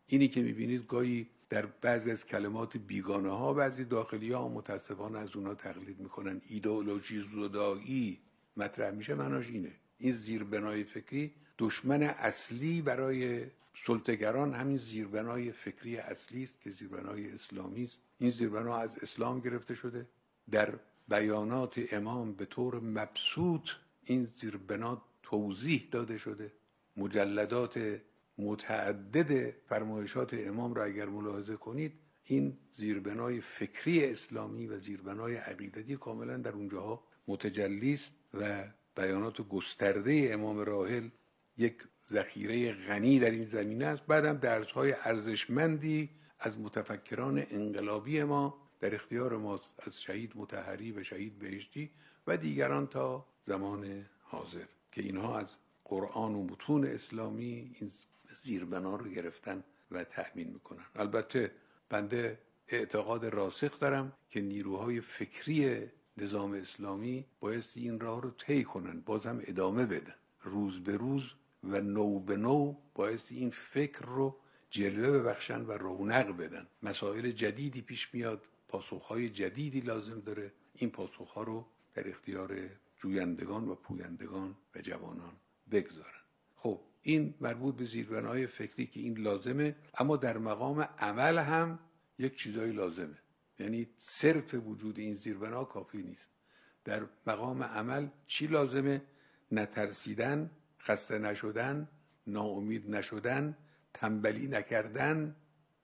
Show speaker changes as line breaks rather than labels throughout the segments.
اینی که میبینید گاهی در بعضی از کلمات بیگانه ها بعضی داخلی ها متاسفانه از اونها تقلید میکنن، ایدئولوژی زدایی مطرح میشه، معناش اینه. این زیربنای فکری دشمن اصلی برای سلطه‌گران همین زیربنای فکری اصلی است که زیربنای اسلامی است. این زیربنا از اسلام گرفته شده. در بیانات امام به طور مبسوط این زیربنا توضیح داده شده. مجلدات متعدد فرمایشات امام را اگر ملاحظه کنید، این زیربنای فکری اسلامی و زیربنای عقیدتی کاملا در اونجاها متجلی است و بیانات گسترده امام راحل یک ذخیره غنی در این زمینه است. بعدم درس‌های ارزشمندی از متفکران انقلابی ما در اختیار ماست، از شهید مطهری و شهید بهشتی و دیگران تا زمان حاضر که اینها از قرآن و متون اسلامی این زیربنا رو گرفتن و تأمین میکنن. البته بنده اعتقاد راسخ دارم که نیروهای فکری نظام اسلامی بایستی این راه رو طی کنن، باز هم ادامه بدن، روز به روز و نو به نو بایستی این فکر رو جلوه ببخشن و رونق بدن. مسائل جدیدی پیش میاد، پاسخهای جدیدی لازم داره، این پاسخها رو در اختیار جویندگان و پویندگان و جوانان بگذارن. خب این مربوط به زیربنای فکری که این لازمه، اما در مقام عمل هم یک چیزایی لازمه. یعنی صرف وجود این زیربنا کافی نیست. در مقام عمل چی لازمه؟ نترسیدن، خسته نشدن، ناامید نشدن، تنبلی نکردن،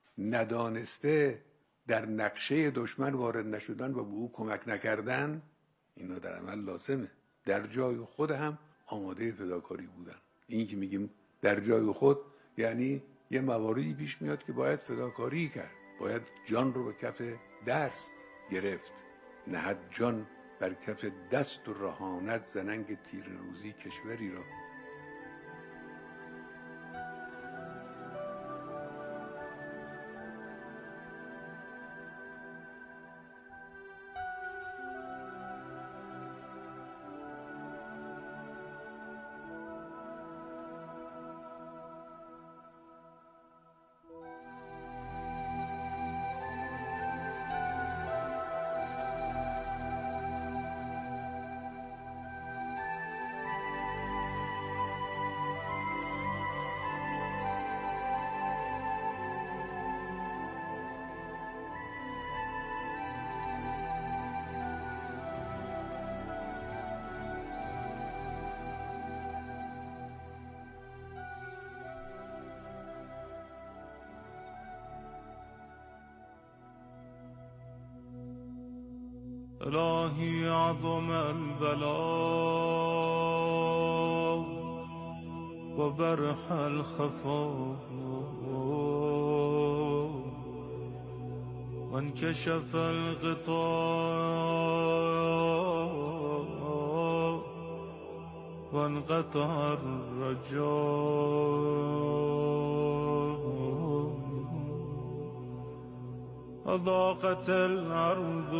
ندانسته در نقشه دشمن وارد نشدن و به او کمک نکردن. اینا در عمل لازمه. در جای خود هم آماده فداکاری بودن. این که میگیم در جای خود یعنی یه مواردی پیش میاد که باید فداکاری کرد، باید جان رو به کف دست گرفت. نهد جان بر کف دست و رهاند زننگ تیر روزی کشوری را.
الهی عظم البلاء و برح الخفا و انکشف الغطاء و انقطع الرجاء أضاقت الأرض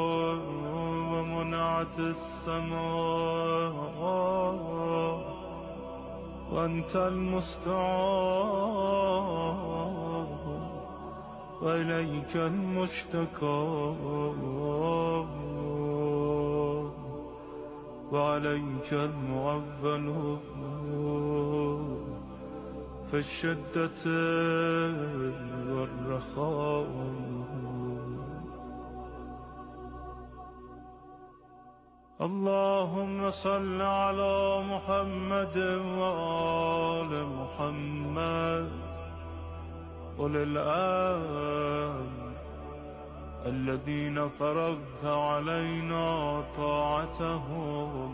ومنعت السماء وأنت المستعان وإليك المشتكى وعليك المعول في الشدة والرخاء. اللهم صل على محمد وآل محمد أولي الأمر الذين فرضت علينا طاعتهم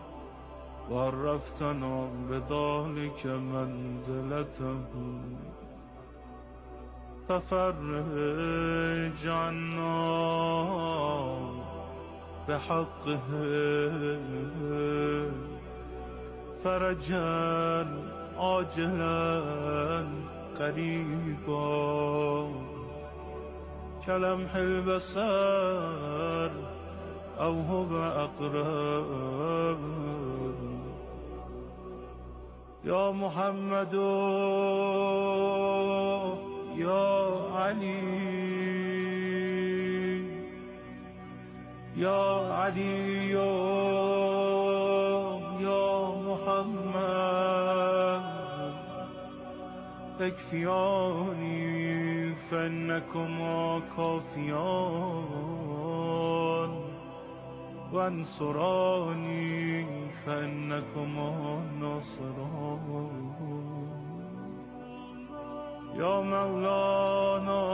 وعرفتنا بذلك منزلتهم ففرج عنا بحقه فرجا عاجلا قريبا كلمح البصر أو هو أقرب. يا محمد علی یا علی یا محمد اکفیانی فانکما کافیان وانصرانی فانکما ناصران یا مولانا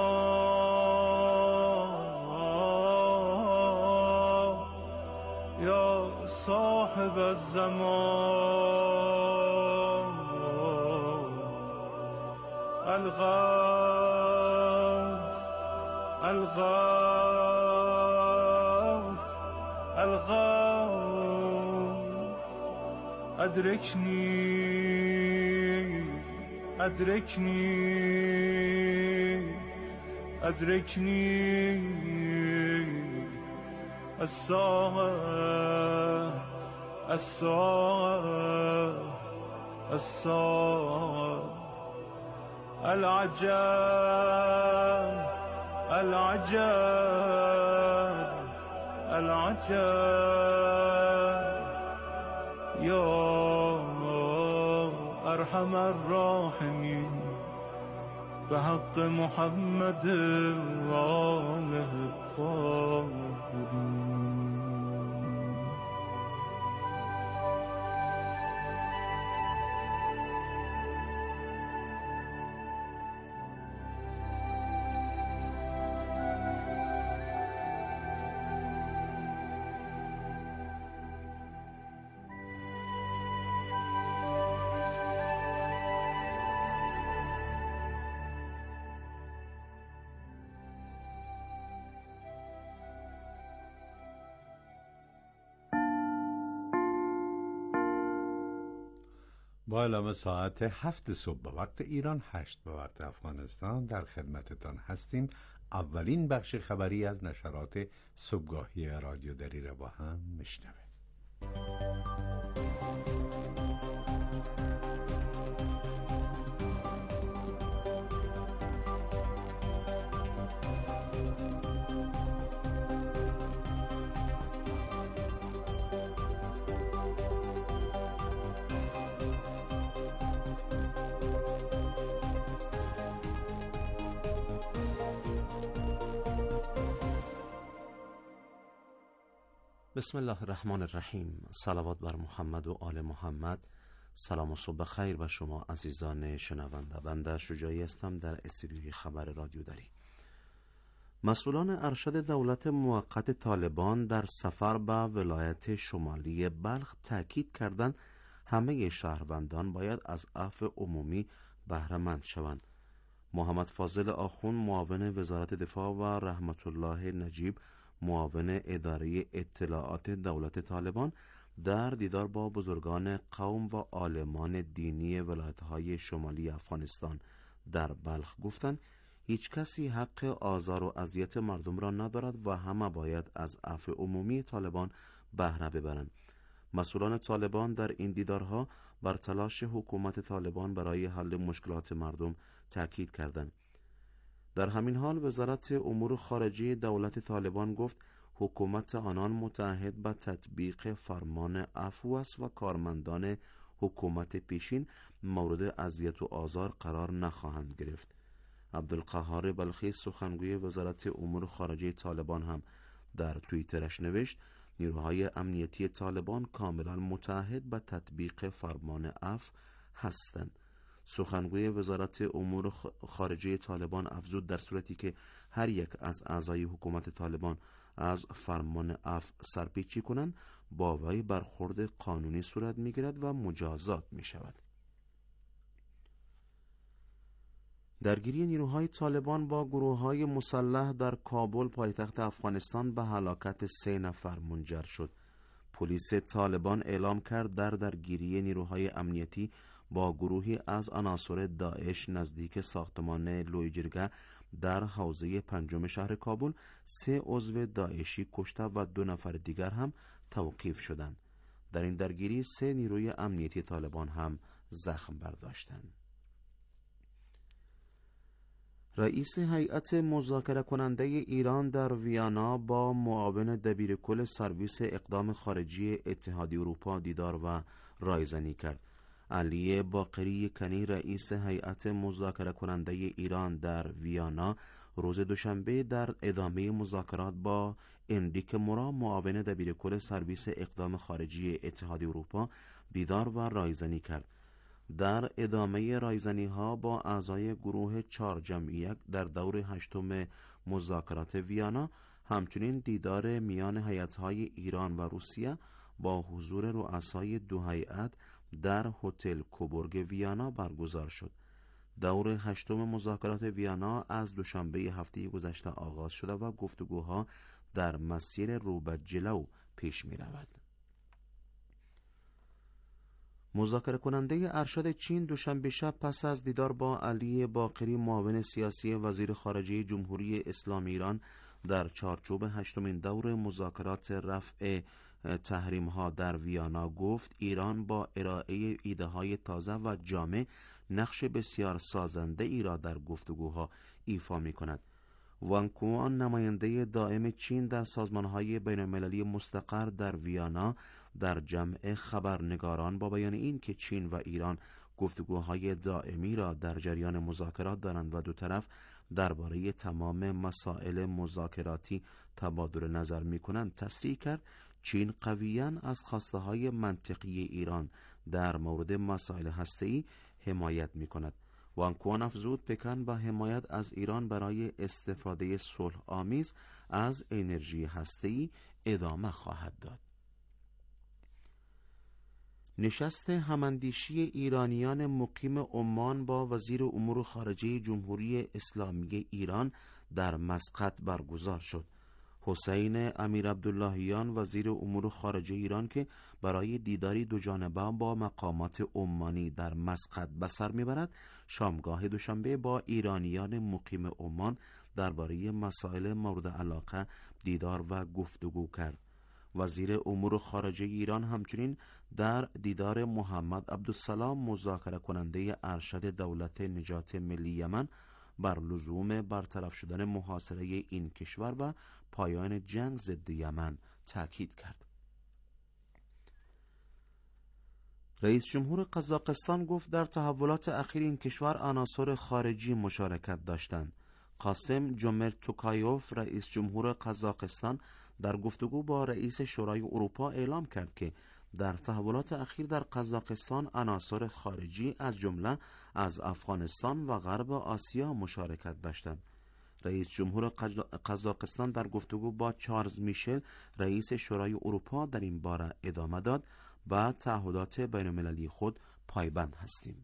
یا صاحب الزمان الغوث الغوث الغوث ادرکنی ادرکنی ادرکنی الساعة الساعة الساعة العجب العجب العجب يا ارحم الراحمين بحق محمد وآله الطاهرين.
با اعلام ساعت 7 صبح به وقت ایران، 8 به وقت افغانستان در خدمتتان هستیم. اولین بخش خبری از نشرات صبحگاهی رادیو دری را با هم میشنویم.
بسم الله الرحمن الرحیم. صلوات بر محمد و آل محمد. سلام و صبح خیر به شما عزیزان شنونده. بنده شجاعی هستم در استودیوی خبر رادیو دری. مسئولان ارشد دولت موقت طالبان در سفر به ولایت شمالی بلخ تاکید کردند همه شهروندان باید از عفو عمومی بهره مند شوند. محمد فاضل آخوند معاون وزارت دفاع و رحمت الله نجیب معاون اداره اطلاعات دولت طالبان در دیدار با بزرگان قوم و عالمان دینی ولایت‌های شمالی افغانستان در بلخ گفتند هیچ کسی حق آزار و اذیت مردم را ندارد و همه باید از عفو عمومی طالبان بهره ببرند. مسئولان طالبان در این دیدارها بر تلاش حکومت طالبان برای حل مشکلات مردم تاکید کردند. در همین حال وزارت امور خارجه دولت طالبان گفت حکومت آنان متعهد به تطبیق فرمان عفو است و کارمندان حکومت پیشین مورد اذیت و آزار قرار نخواهند گرفت. عبدالقهار بلخی سخنگوی وزارت امور خارجه طالبان هم در توییترش نوشت نیروهای امنیتی طالبان کاملا متعهد به تطبیق فرمان عفو هستند. سخنگوی وزارت امور خارجه طالبان افزود در صورتی که هر یک از اعضای حکومت طالبان از فرمان عفو سرپیچی کنند با وی برخورد قانونی صورت می‌گیرد و مجازات می‌شود. درگیری نیروهای طالبان با گروه‌های مسلح در کابل پایتخت افغانستان به هلاکت 3 نفر منجر شد. پلیس طالبان اعلام کرد در درگیری نیروهای امنیتی با گروهی از عناصر داعش نزدیک ساختمان لویجرگه در حوزه 5 شهر کابل 3 عضو داعشی کشته و 2 نفر دیگر هم توقیف شدند. در این درگیری 3 نیروی امنیتی طالبان هم زخم برداشتند. رئیس هیئت مذاکره کننده ایران در ویانا با معاون دبیرکل سرویس اقدام خارجی اتحادیه اروپا دیدار و رایزنی کرد. علی باقری کنی رئیس هیئت مذاکره کننده ایران در ویانا روز دوشنبه در ادامه مذاکرات با انریک مورا معاون دبیرکل سرویس اقدام خارجی اتحادیه اروپا دیدار و رایزنی کرد. در ادامه رایزنی ها با اعضای گروه 4 جمعیت در دور 8 مذاکرات ویانا، همچنین دیدار میان هیئت‌های ایران و روسیه با حضور رؤسای دو هیئت در هتل کوبورگ ویانا برگزار شد. دور 8 مذاکرات ویانا از دوشنبه هفته گذشته آغاز شده و گفتگوها در مسیر رو به جلو پیش می رود. مذاکره کننده ارشد چین دوشنبه شب پس از دیدار با علی باقری معاون سیاسی وزیر خارجه جمهوری اسلامی ایران در چارچوب 8 دور مذاکرات رفع تحریم ها در ویانا گفت ایران با ارائه ایده های تازه و جامع نقش بسیار سازنده ای را در گفتگوها ایفا می کند. وان کوان نماینده دائم چین در سازمان‌های بین‌المللی مستقر در ویانا در جمع خبرنگاران با بیان این که چین و ایران گفتگوهای دائمی را در جریان مذاکرات دارند و دو طرف درباره تمام مسائل مذاکراتی تبادل نظر می‌کنند تصریح کرد چین قویاً از خواسته‌های منطقی ایران در مورد مسائل هسته‌ای حمایت می‌کند. وان کوان افزود پکن با حمایت از ایران برای استفاده صلح آمیز از انرژی هسته‌ای ادامه خواهد داد. نشست هماندیشی ایرانیان مقیم عمان با وزیر امور خارجه جمهوری اسلامی ایران در مسقط برگزار شد. حسین امیر عبداللهیان وزیر امور خارجه ایران که برای دیداری دو جانبه با مقامات عمانی در مسقط به سر میبرد، شامگاه دوشنبه با ایرانیان مقیم عمان درباره مسائل مورد علاقه دیدار و گفتگو کرد. وزیر امور خارجه ایران همچنین در دیدار محمد عبدالسلام مذاکره کننده ارشد دولت نجات ملی یمن بر لزوم برطرف شدن محاصره این کشور و پایان جنگ ضد یمن تاکید کرد. رئیس جمهور قزاقستان گفت در تحولات اخیر این کشور عناصر خارجی مشارکت داشتند. قاسم جومرت توکایوف رئیس جمهور قزاقستان در گفتگو با رئیس شورای اروپا اعلام کرد که در تحولات اخیر در قزاقستان عناصر خارجی از جمله از افغانستان و غرب آسیا مشارکت داشتند. رئیس جمهور قزاقستان در گفتگو با چارلز میشل رئیس شورای اروپا در این باره ادامه داد: به تعهدات بین‌المللی خود پایبند هستیم.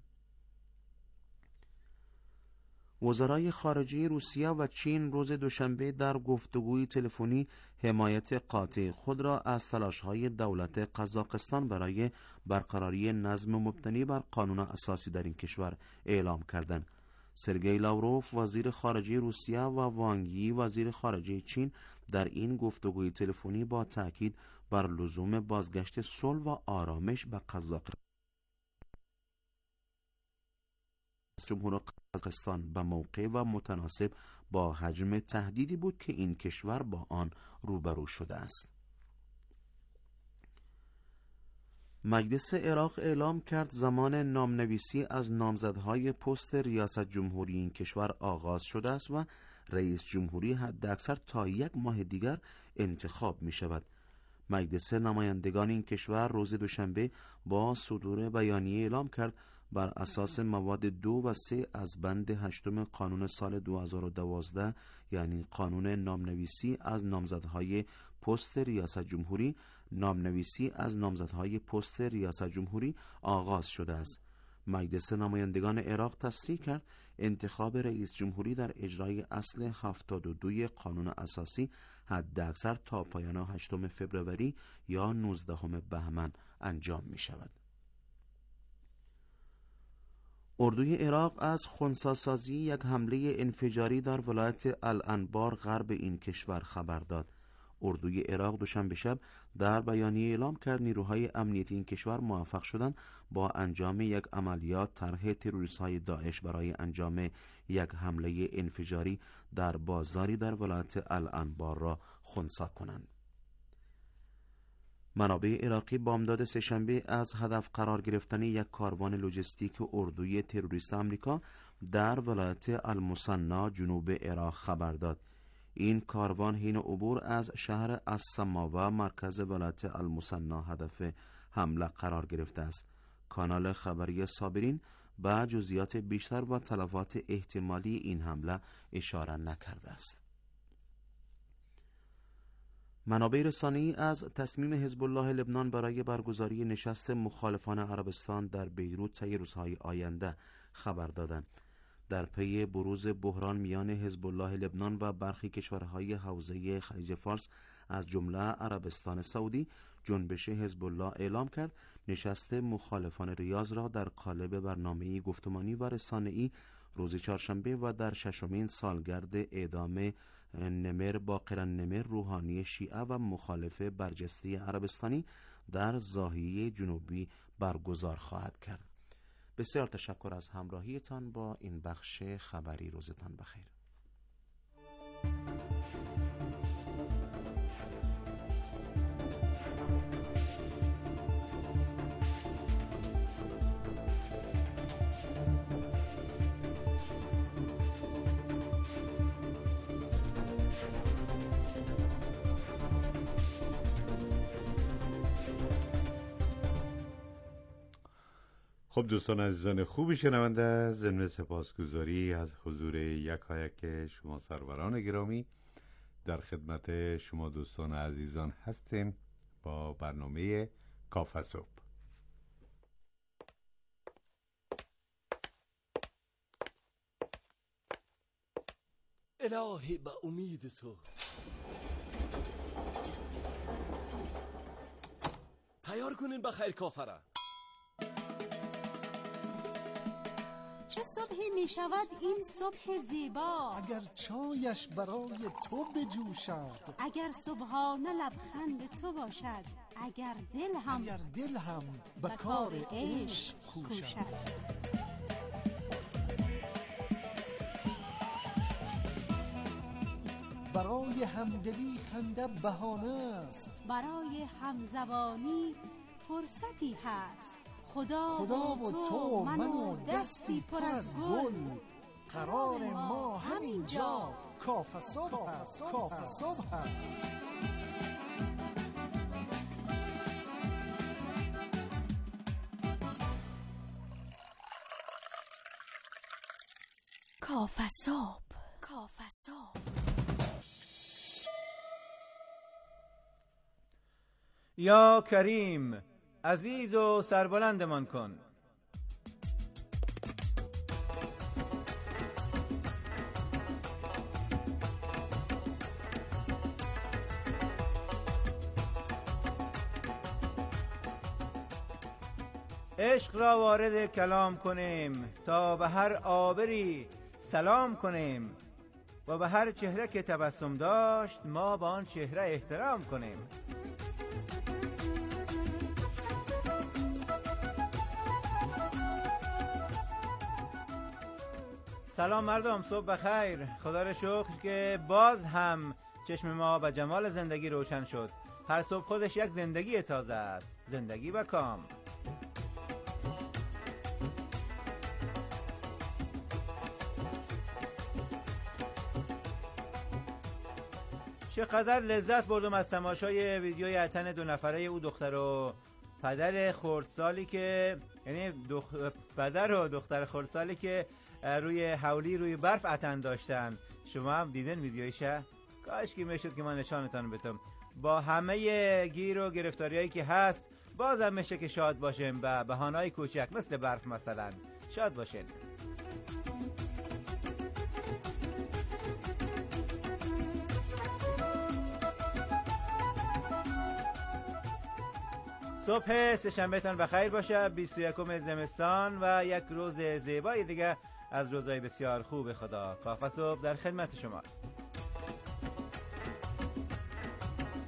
وزرای خارجه روسیه و چین روز دوشنبه در گفتگوی تلفنی حمایت قاطع خود را از تلاش‌های دولت قزاقستان برای برقراری نظم مبتنی بر قانون اساسی در این کشور اعلام کردند. سرگئی لاوروف وزیر خارجه روسیه و وانگ یی وزیر خارجه چین در این گفتگوی تلفنی با تاکید بر لزوم بازگشت صلح و آرامش به قزاقستان جمهور قزاقستان به موقع و متناسب با حجم تهدیدی بود که این کشور با آن روبرو شده است. مجلس عراق اعلام کرد زمان نامنویسی از نامزدهای پست ریاست جمهوری این کشور آغاز شده است و رئیس جمهوری حداکثر تا 1 ماه دیگر انتخاب می شود. مجلس نمایندگان این کشور روز دوشنبه با صدور بیانیه اعلام کرد بر اساس مواد 2 و 3 از بند 8 قانون سال 2012 یعنی قانون نامنویسی از نامزدهای پست ریاست جمهوری، نامنویسی از نامزدهای پست ریاست جمهوری آغاز شده است. مجلس نمایندگان عراق تصریح کرد انتخاب رئیس جمهوری در اجرای اصل 72 قانون اساسی حداکثر تا پایان 8 فوریه یا 19 بهمن انجام می شود. اردوی عراق از خنثی‌سازی یک حمله انفجاری در ولایت الانبار غرب این کشور خبر داد. اردوی عراق دوشنبه شب در بیانیه اعلام کرد نیروهای امنیتی این کشور موفق شدند با انجام یک عملیات طرح تروریست‌های داعش برای انجام یک حمله انفجاری در بازاری در ولایت الانبار را خنثی کنند. منابع عراقی بامداد سه‌شنبه از هدف قرار گرفتن یک کاروان لوجستیک اردوی تروریست آمریکا در ولایت المثنی جنوب عراق خبر داد. این کاروان حین عبور از شهر السماوه مرکز ولایت المثنی هدف حمله قرار گرفته است. کانال خبری صابرین به جزئیات بیشتر و تلفات احتمالی این حمله اشاره نکرده است. منابع رسانه‌ای از تصمیم حزب الله لبنان برای برگزاری نشست مخالفان عربستان در بیروت طی روزهای آینده خبر دادند. در پی بروز بحران میان حزب الله لبنان و برخی کشورهای حوزه خلیج فارس از جمله عربستان سعودی، جنبش حزب الله اعلام کرد نشست مخالفان ریاض را در قالب برنامه‌ای گفتمانی و رسانه‌ای روز چهارشنبه و در ششمین سالگرد اعدام نمر باقر نمر روحانی شیعه و مخالف برجسته عربستانی در ضاحیه جنوبی برگزار خواهد کرد. بسیار تشکر از همراهیتان با این بخش خبری. روزتان بخیر.
خب دوستان عزیزان خوب شنونده، ضمن سپاسگزاری از حضور یکایک شما سروران گرامی در خدمت شما دوستان عزیزان هستیم با برنامه کافه صبح.
الهی به امید تو تیار کنین بخیر کافه را.
چه صبحی می شود این صبح زیبا،
اگر چایش برای تو بجوشد،
اگر صبحانه لبخند تو باشد، اگر دل هم به کار عشق کوشد.
برای همدلی خنده بهانه است،
برای همزبانی فرصتی هست. خدا و تو من و دستی پر از گل،
قرار ما همینجا کافه صبح است.
کافه صبح.
یا کریم، عزیز و سربلندمان کن. عشق را وارد کلام کنیم تا به هر عابری سلام کنیم و به هر چهره که تبسم داشت ما با آن چهره احترام کنیم. سلام مردم، صبح بخیر. خدا را شکر که باز هم چشم ما به جمال زندگی روشن شد. هر صبح خودش یک زندگی تازه است، زندگی و کام. چقدر لذت بردم از تماشای ویدیوی اتن 2 نفره او دختر و پدر خردسالی که پدر و دختر خردسالی که روی حولی روی برف اتن داشتن. شما هم دیدن ویدیویشه؟ کاش که میشد که من نشانتان بدم. با همه گیر و گرفتاریایی که هست بازم میشه که شاد باشیم به بهانه‌های کوچک مثل برف مثلا. شاد باشین. صبح سه‌شنبهتان بخیر باشه. 21 زمستان و یک روز زیبای دیگه از روزهای بسیار خوب خدا. کافه صبح در خدمت شماست.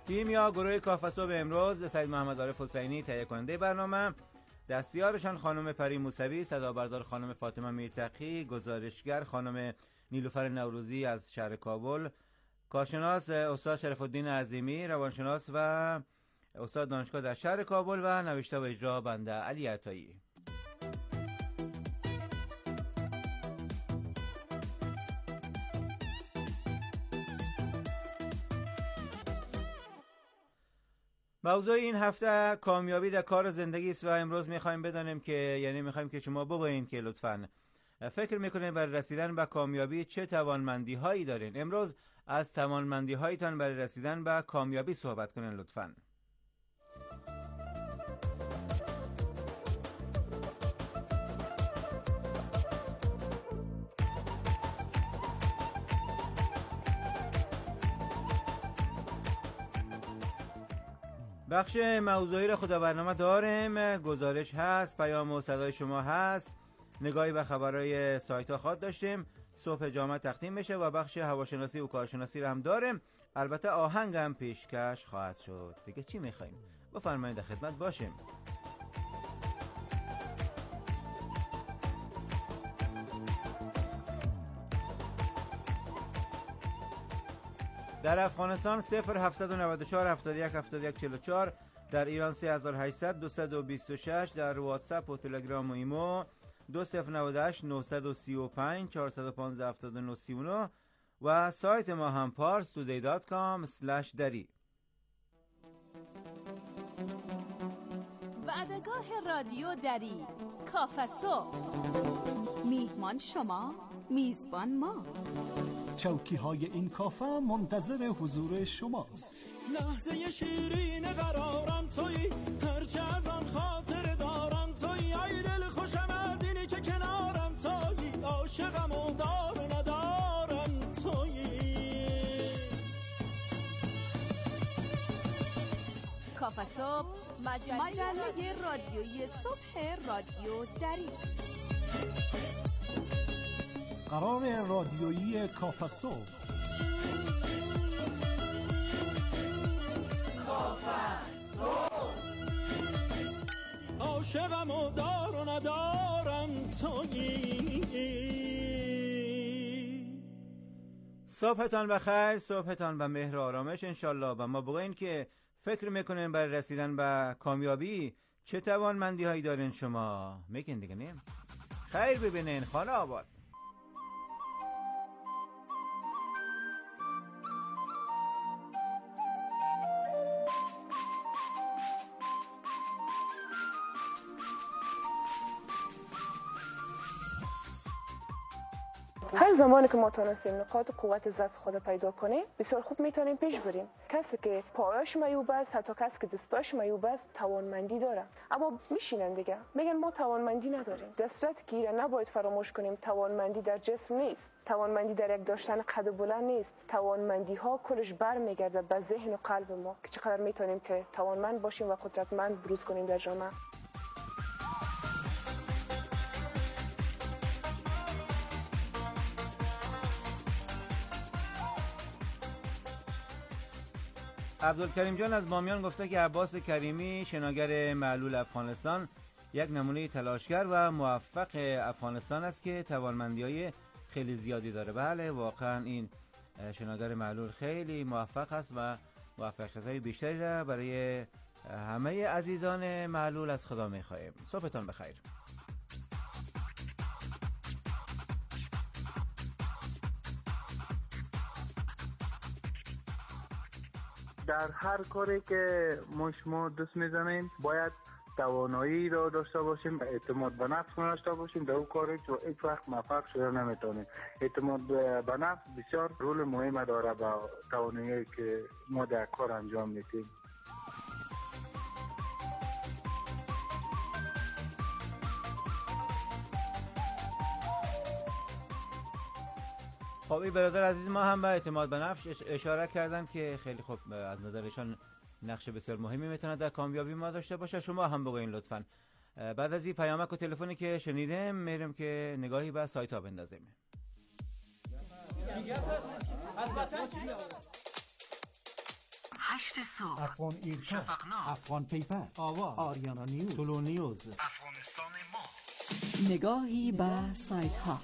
تیم یا گروه کافه صبح امروز: سید محمد عارف حسینی تهیه کننده برنامه، دستیارشان خانم پری موسوی، صدابردار خانم فاطمه میرتقی، گزارشگر خانم نیلوفر نوروزی از شهر کابل، کارشناس استاد شرف الدین عظیمی، روانشناس و استاد دانشگاه در شهر کابل و نوشته و اجرا بنده علی عطایی. موضوع این هفته کامیابی در کار زندگی است و امروز میخوایم بدانیم که میخوایم که شما بگوین که لطفاً فکر میکنین برای رسیدن به کامیابی چه توانمندی هایی دارین. امروز از توانمندی هایتان برای رسیدن به کامیابی صحبت کنین لطفاً. بخش موضوعی را خدا برنامه داریم، گزارش هست، پیام و صدای شما هست، نگاهی به خبرهای سایت ها خواهد داشتیم، صبح جامعه تقدیم میشه و بخش هواشناسی و کارشناسی را هم داریم. البته آهنگ هم پیشکش خواهد شد. دیگه چی میخوایم؟ بفرمایید در خدمت باشیم. در افغانستان 0794 71 71 44، در ایران 3800 226، در واتساپ و تلگرام و ایمو 2098 935 415 7939 و سایت ما هم parstoday.com/dari.
وعدگاه رادیو دری، کافه صبح. میهمان شما، میزبان ما.
چوکی های این کافه منتظر حضور شماست.
لحظه شیرین قرارم تویی، هرچه از آن خاطر دارم تویی، ای دل خوشم از اینی که کنارم تویی، عاشقم و دار ندارم تویی.
کافه صبح، مجله رادیویی صبح رادیو دری.
قرار رادیویی کافه صبح.
عاشقم و دار و ندارم تویی.
صبحتان بخیر، صبحتان به مهر و آرامش انشالله. و ما بگوین که فکر میکنین برای رسیدن به کامیابی چه توانمندی هایی دارین شما؟ میگین دیگه نیم؟ خیر ببینین خانه آباد.
هر زمانی که ما تونستیم نقاط قوت ضعف خود پیدا کنیم بسیار خوب میتونیم پیش بریم. کسی که پایش میوب است، حتی کسی که دستاش میوب است، توانمندی داره، اما میشینن دیگه میگن ما توانمندی نداریم. در صورتی که ایره نباید فراموش کنیم توانمندی در جسم نیست، توانمندی در یک داشتن قد بلند نیست. توانمندی ها کلش برمیگرده به ذهن و قلب ما که چقدر میتونیم که توانمند باشیم و قدرتمند بروز کنیم در جامعه.
عبدالکریم جان از بامیان گفته که عباس کریمی، شناگر معلول افغانستان، یک نمونه تلاشگر و موفق افغانستان است که توانمندی‌های خیلی زیادی داره. بله واقعا این شناگر معلول خیلی موفق است و موفقیت‌های بیشتری را برای همه عزیزان معلول از خدا می‌خواهیم. صبحتان بخیر.
در هر کاری که شما دوست میزنیم باید توانایی را داشته باشیم، اعتماد به نفس داشته باشیم. در اون کاری که هیچ وقت موفق شده نمیتونیم. اعتماد به نفس بسیار رول مهم داره با توانایی که ما در کار انجام میدیم.
خب این برادر عزیز ما هم به اعتماد به نفس اشاره کردن که خیلی خوب از نظرشان نقش بسیار مهمی میتونه در کامیابی ما داشته باشه. شما هم بگوین لطفاً. بعد از این پیامک و تلفنی که شنیدیم میریم که نگاهی به سایت ها بندازیم.
8 صبح.
افغان ایرکا،
شفقنامه،
افغان پیپر،
آواز،
آریانا نیوز،
طلو نیوز.
افغانستان ما. نگاهی به سایت ها.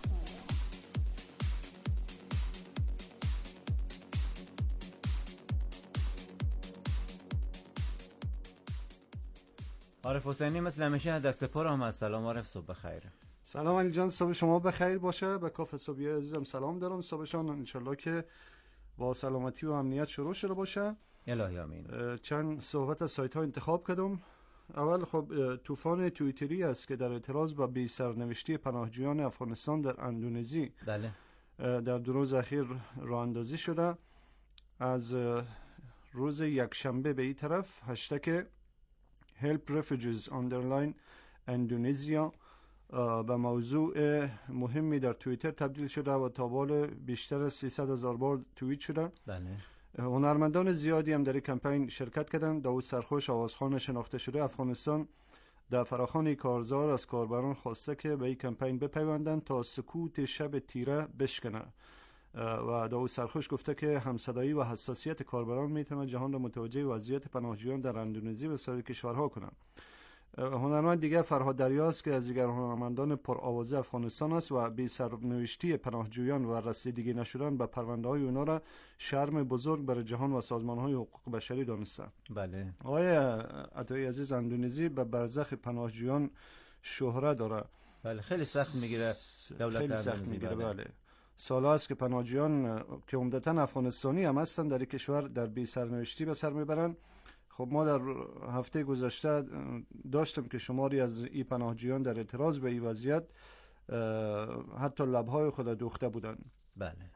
عارف حسینی مثل همیشه دست پر آمد. سلام عارف، صبح بخیر.
سلام علی جان، صبح شما بخیر باشه. به کاف صبحی عزیزم سلام دارم. صبحشان انشالله که با سلامتی و امنیت شروع شده باشه.
الهی آمین.
چند صحبت از سایت ها انتخاب کردم. اول خب طوفان توییتری است که در اعتراض به بی سرنوشتی پناهجویان افغانستان در اندونزی
بله
در 2 روز اخیر راه اندازی شده. از روز یکشنبه به این طرف هشتگ Help Refugees underline Indonesia به موضوع مهمی در توییتر تبدیل شده و تا بال بیشتر از 300,000 بار توییت شده.
بله.
هنرمندان زیادی هم در این کمپین شرکت کردند. داود سرخوش، آوازخوان شناخته شده افغانستان، در فراخوان کارزار از کاربران خواسته که به این کمپین بپیوندند تا سکوت شب تیره بشکنه و داود سرخوش گفته که همصدایی و حساسیت کاربران میتونه جهان را متوجه وضعیت پناهجویان در اندونزی و سایر کشورها کنه. هنرمند دیگه فرهاد دریاست که از دیگر هنرمندان پرآوازه افغانستان است و بی سرنوشتی پناهجویان و رسیدگی نشدن به پرونده های اونا را شرم بزرگ برای جهان و سازمان های حقوق بشری دانسته.
بله.
آقای عطایی عزیز، اندونزی به برزخ پناهجویان شهرت داره.
بله، خیلی سخت میگیره دولت
خیلی سخت
اندونزی.
میگیره. بله. سال است که پناهجویان که عمدتاً افغانستانی هم هستن در این کشور در بی سرنوشتی به سر میبرن. خب ما در هفته گذشته داشتم که شماری از این پناهجویان در اعتراض به این وضعیت حتی لبهای خود دوخته بودن.
بله.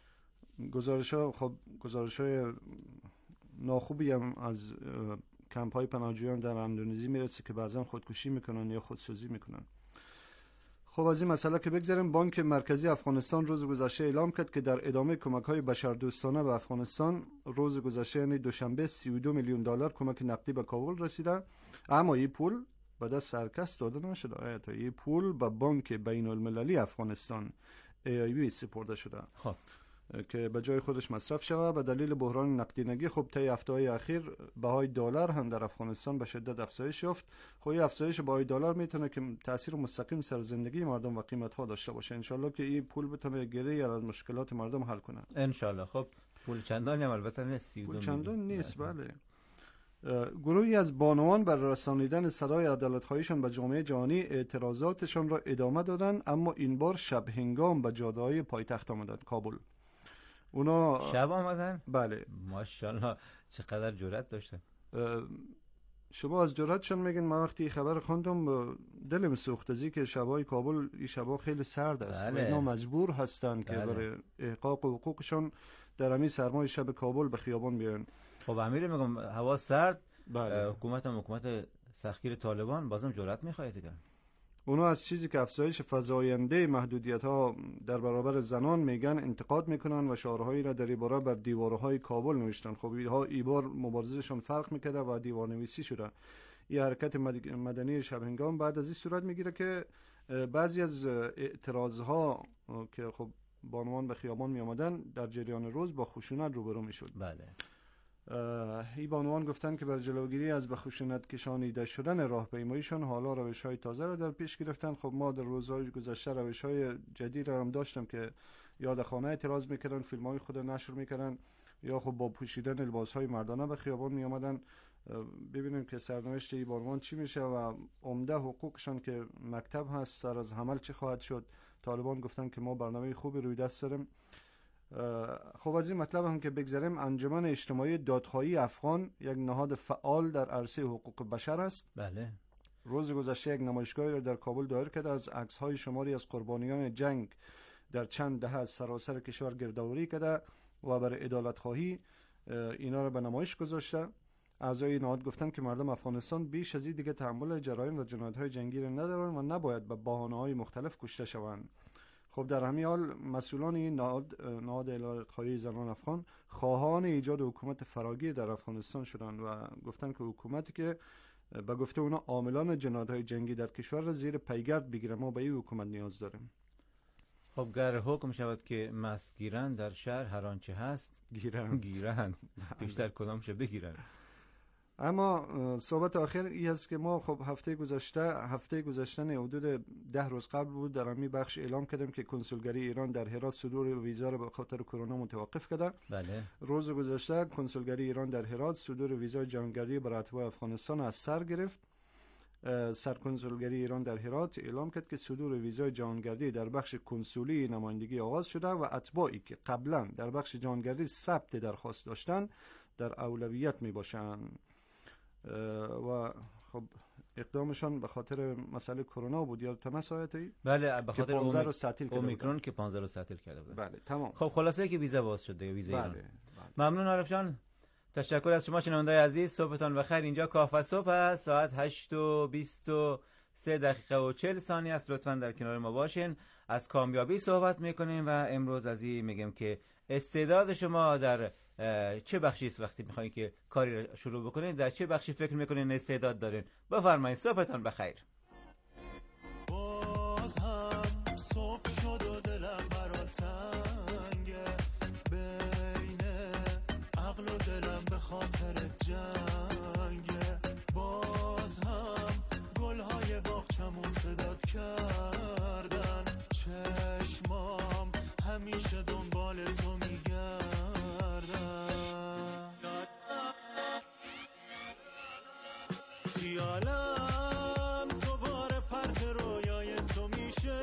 گزارش‌های ناخوبی هم از کمپ‌های پناهجویان در اندونزی میرسه که بعضا خودکشی میکنن یا خودسوزی میکنن. خب از این مسئله که بگذاریم، بانک مرکزی افغانستان روز گذشته اعلام کرد که در ادامه کمک‌های بشردوستانه به افغانستان روز گذشته یعنی دوشنبه 32 میلیون دلار کمک نقدی به کابل رسیده، اما این پول به دست هرکس داده نشده. تا این پول به بانک بین المللی افغانستان AIB سپرده شده.
خب
که به جای خودش مصرف شود. به دلیل بحران نقدینگی خب طی هفته‌های اخیر بهای دلار هم در افغانستان به شدت افزایش یافت. خب این افزایش بهای دلار میتونه که تاثیر مستقیم سر زندگی مردم و قیمت‌ها داشته باشه. انشالله که این پول بتونه گره از مشکلات مردم حل کنه.
انشالله. خب پول چندانی هم البته نیست،
پول چندان نیست. بله. گروهی از بانوان بر رسانیدن صدای عدالت‌خواهیشان به جامعه جهانی اعتراضاتشان را ادامه دادن، اما این بار شب هنگام به جاده‌های پایتخت آمدند کابل. اونا
شب آمدن؟
بله.
ماشاءالله چقدر جرأت داشتن.
شما از جرأتشون میگین. من وقتی خبر خوندم دلم سوخت از که شبای کابل این شبا خیلی سرد است.
بله.
و اینا مجبور هستن که
بله.
برای احقاق حقوقشون در همین سرمای شب کابل به خیابان بیان.
خب امیر میگم هوا سرد.
بله.
حکومت سختگیر طالبان بازم جرأت میخواد دیگه. اونا
از چیزی که افزایش فزاینده محدودیت‌ها در برابر زنان میگن انتقاد میکنن و شعارهایی را در این باره بر دیوارهای کابل نوشتن. خب این بار مبارزشون فرق میکرده و دیوارنویسی شده. این حرکت مدنی شب هنگام بعد از این صورت میگیره که بعضی از اعتراضها که خب بانوان به خیابان می آمدن در جریان روز با خشونت روبرو میشد.
بله.
این بانوان گفتن که برای جلوگیری از به خشونت کشانیده شدن راهپیماییشان حالا روش‌های تازه را در پیش گرفتن. خب ما در روزهای گذشته روش‌های جدید را هم داشتم که یا در خانه اعتراض میکردن، فیلم‌های خود نشر میکردن، یا خب با پوشیدن لباس‌های مردانه به خیابان می آمدن. ببینیم که سرنوشت این بانوان چی میشه و عمده حقوقشان که مکتب هست سر از حمل چه خواهد شد. طالبان گفتن که ما برنامه خوبی روی دست داریم. خب از این مطلب هم که بگذاریم، انجمن اجتماعی دادخواهی افغان یک نهاد فعال در عرصه حقوق بشر است.
بله.
روز گذشته یک نمایشگاهی را در کابل دایر کرده، از عکس‌های شماری از قربانیان جنگ در چند دهه از سراسر کشور گردآوری کرده و برای عدالت‌خواهی اینا را به نمایش گذاشته. اعضای نهاد گفتن که مردم افغانستان بیش از این دیگه تحمل جرایم و جنایت‌های جنگی را ندارند و نباید به بهانه‌های مختلف کشته شوند. خب در همین حال مسئولان این نهاد عدالت‌خواهی زنان افغان خواهان ایجاد حکومت فراگیر در افغانستان شدند و گفتن که حکومتی که به گفته اونا عاملان جنایت‌های جنگی در کشور را زیر پیگرد بگیره، ما به این حکومت نیاز داریم.
خب گر حکم شود که مست گیرند در شهر هر آنچه هست گیرند بیشتر کدامشه بگیرند.
اما صحبت آخر این است که ما خب هفته گذشته حدود 10 روز قبل بود در همین بخش اعلام کردیم که کنسولگری ایران در هرات صدور ویزا را به خاطر کرونا متوقف کرده.
بله.
روز گذشته کنسولگری ایران در هرات صدور ویزای جهانگردی برای اتباع افغانستان از سر گرفت. سرکنسولگری ایران در هرات اعلام کرد که صدور ویزای جهانگردی در بخش کنسولی نمایندگی آغاز شده و اتباعی که قبلا در بخش جهانگردی ثبت درخواست داشتن در اولویت می باشند و خب اقدامشان به خاطر مسئله کرونا بود یا تناسایتی؟
بله، به خاطر
اومیکرون
که 15 روز تعطیل کرده بود.
بله تمام.
خب خلاصه که ویزا باز شده، ویزا ایران.
بله.
ممنون عارف جان. تشکر از شما شنونده‌های عزیز. صبحتان بخیر. اینجا کافه صبح است. ساعت 8:23 و 40 ثانیه است. لطفاً در کنار ما باشین. از کامیابی صحبت میکنیم و امروز از این میگم که استعداد شما در چه بخشی است وقتی میخواین که کاری را شروع بکنین، در چه بخشی فکر میکنین استعداد دارین؟ بفرمایید. صبحتان بخیر.
باز هم صبح شد و دلم برات تنگه، بین عقل و دلم به خاطر جنگه. باز هم گلهای باغچمون صدات کردن، چشمام همیشه دنبال تو میگردن. خیالم دوباره پرت رویای تو میشه،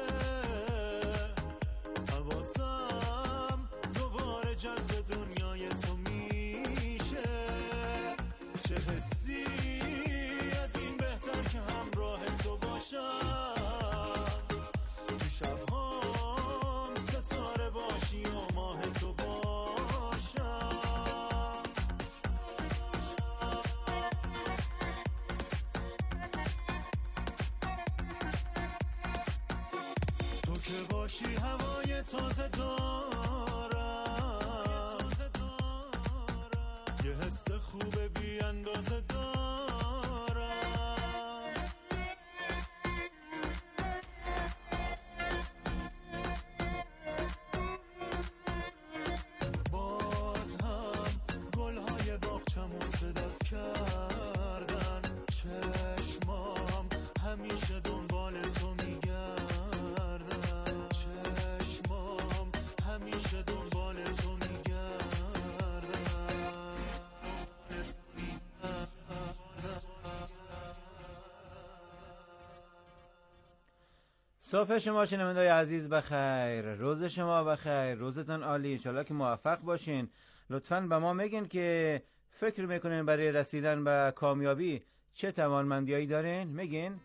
حواسم دوباره جذب دنیای تو میشه. چه حسی از این بهتر که همراه تو باشم، تو شبهام ستاره باشی و ماه تو باشم. تو که باشی هوای تازه دارم، یه حس خوب بی اندازه دارم. باز هم گلهای باغچمون صدات کردن، چشمام همیشه دنبال تو میگردن، چشمام همیشه دنبال تو میگردن.
صبح شما شنونده‌های عزیز بخیر. روز شما بخیر. روزتان عالی. انشالله که موفق باشین. لطفاً به ما میگین که فکر میکنین برای رسیدن به کامیابی چه توانمندیایی دارین؟ میگین؟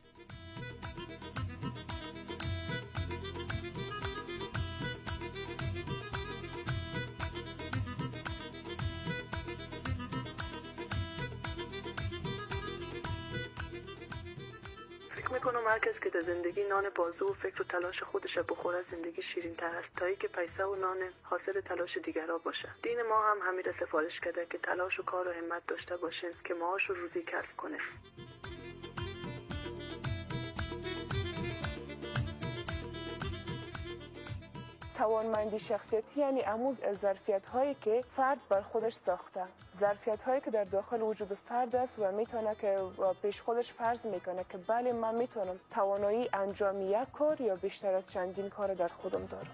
فکر میکنم هر کس که در زندگی نان بازو و فکر و تلاش خودش بخوره زندگی شیرین تر است تا اینکه پیسه و نان حاصل تلاش دیگرها باشه. دین ما هم همین را سفارش کرده که تلاش و کار و همت داشته باشین که معاش و روزی کسب کنه.
توانمندی شخصیتی یعنی اموز از ظرفیت هایی که فرد بر خودش ساخته، ظرفیت هایی که در داخل وجود فرد است و میتونه که پیش خودش فرض میکنه که بله من میتونم توانایی انجام یک کار یا بیشتر از چندین کار در خودم دارم.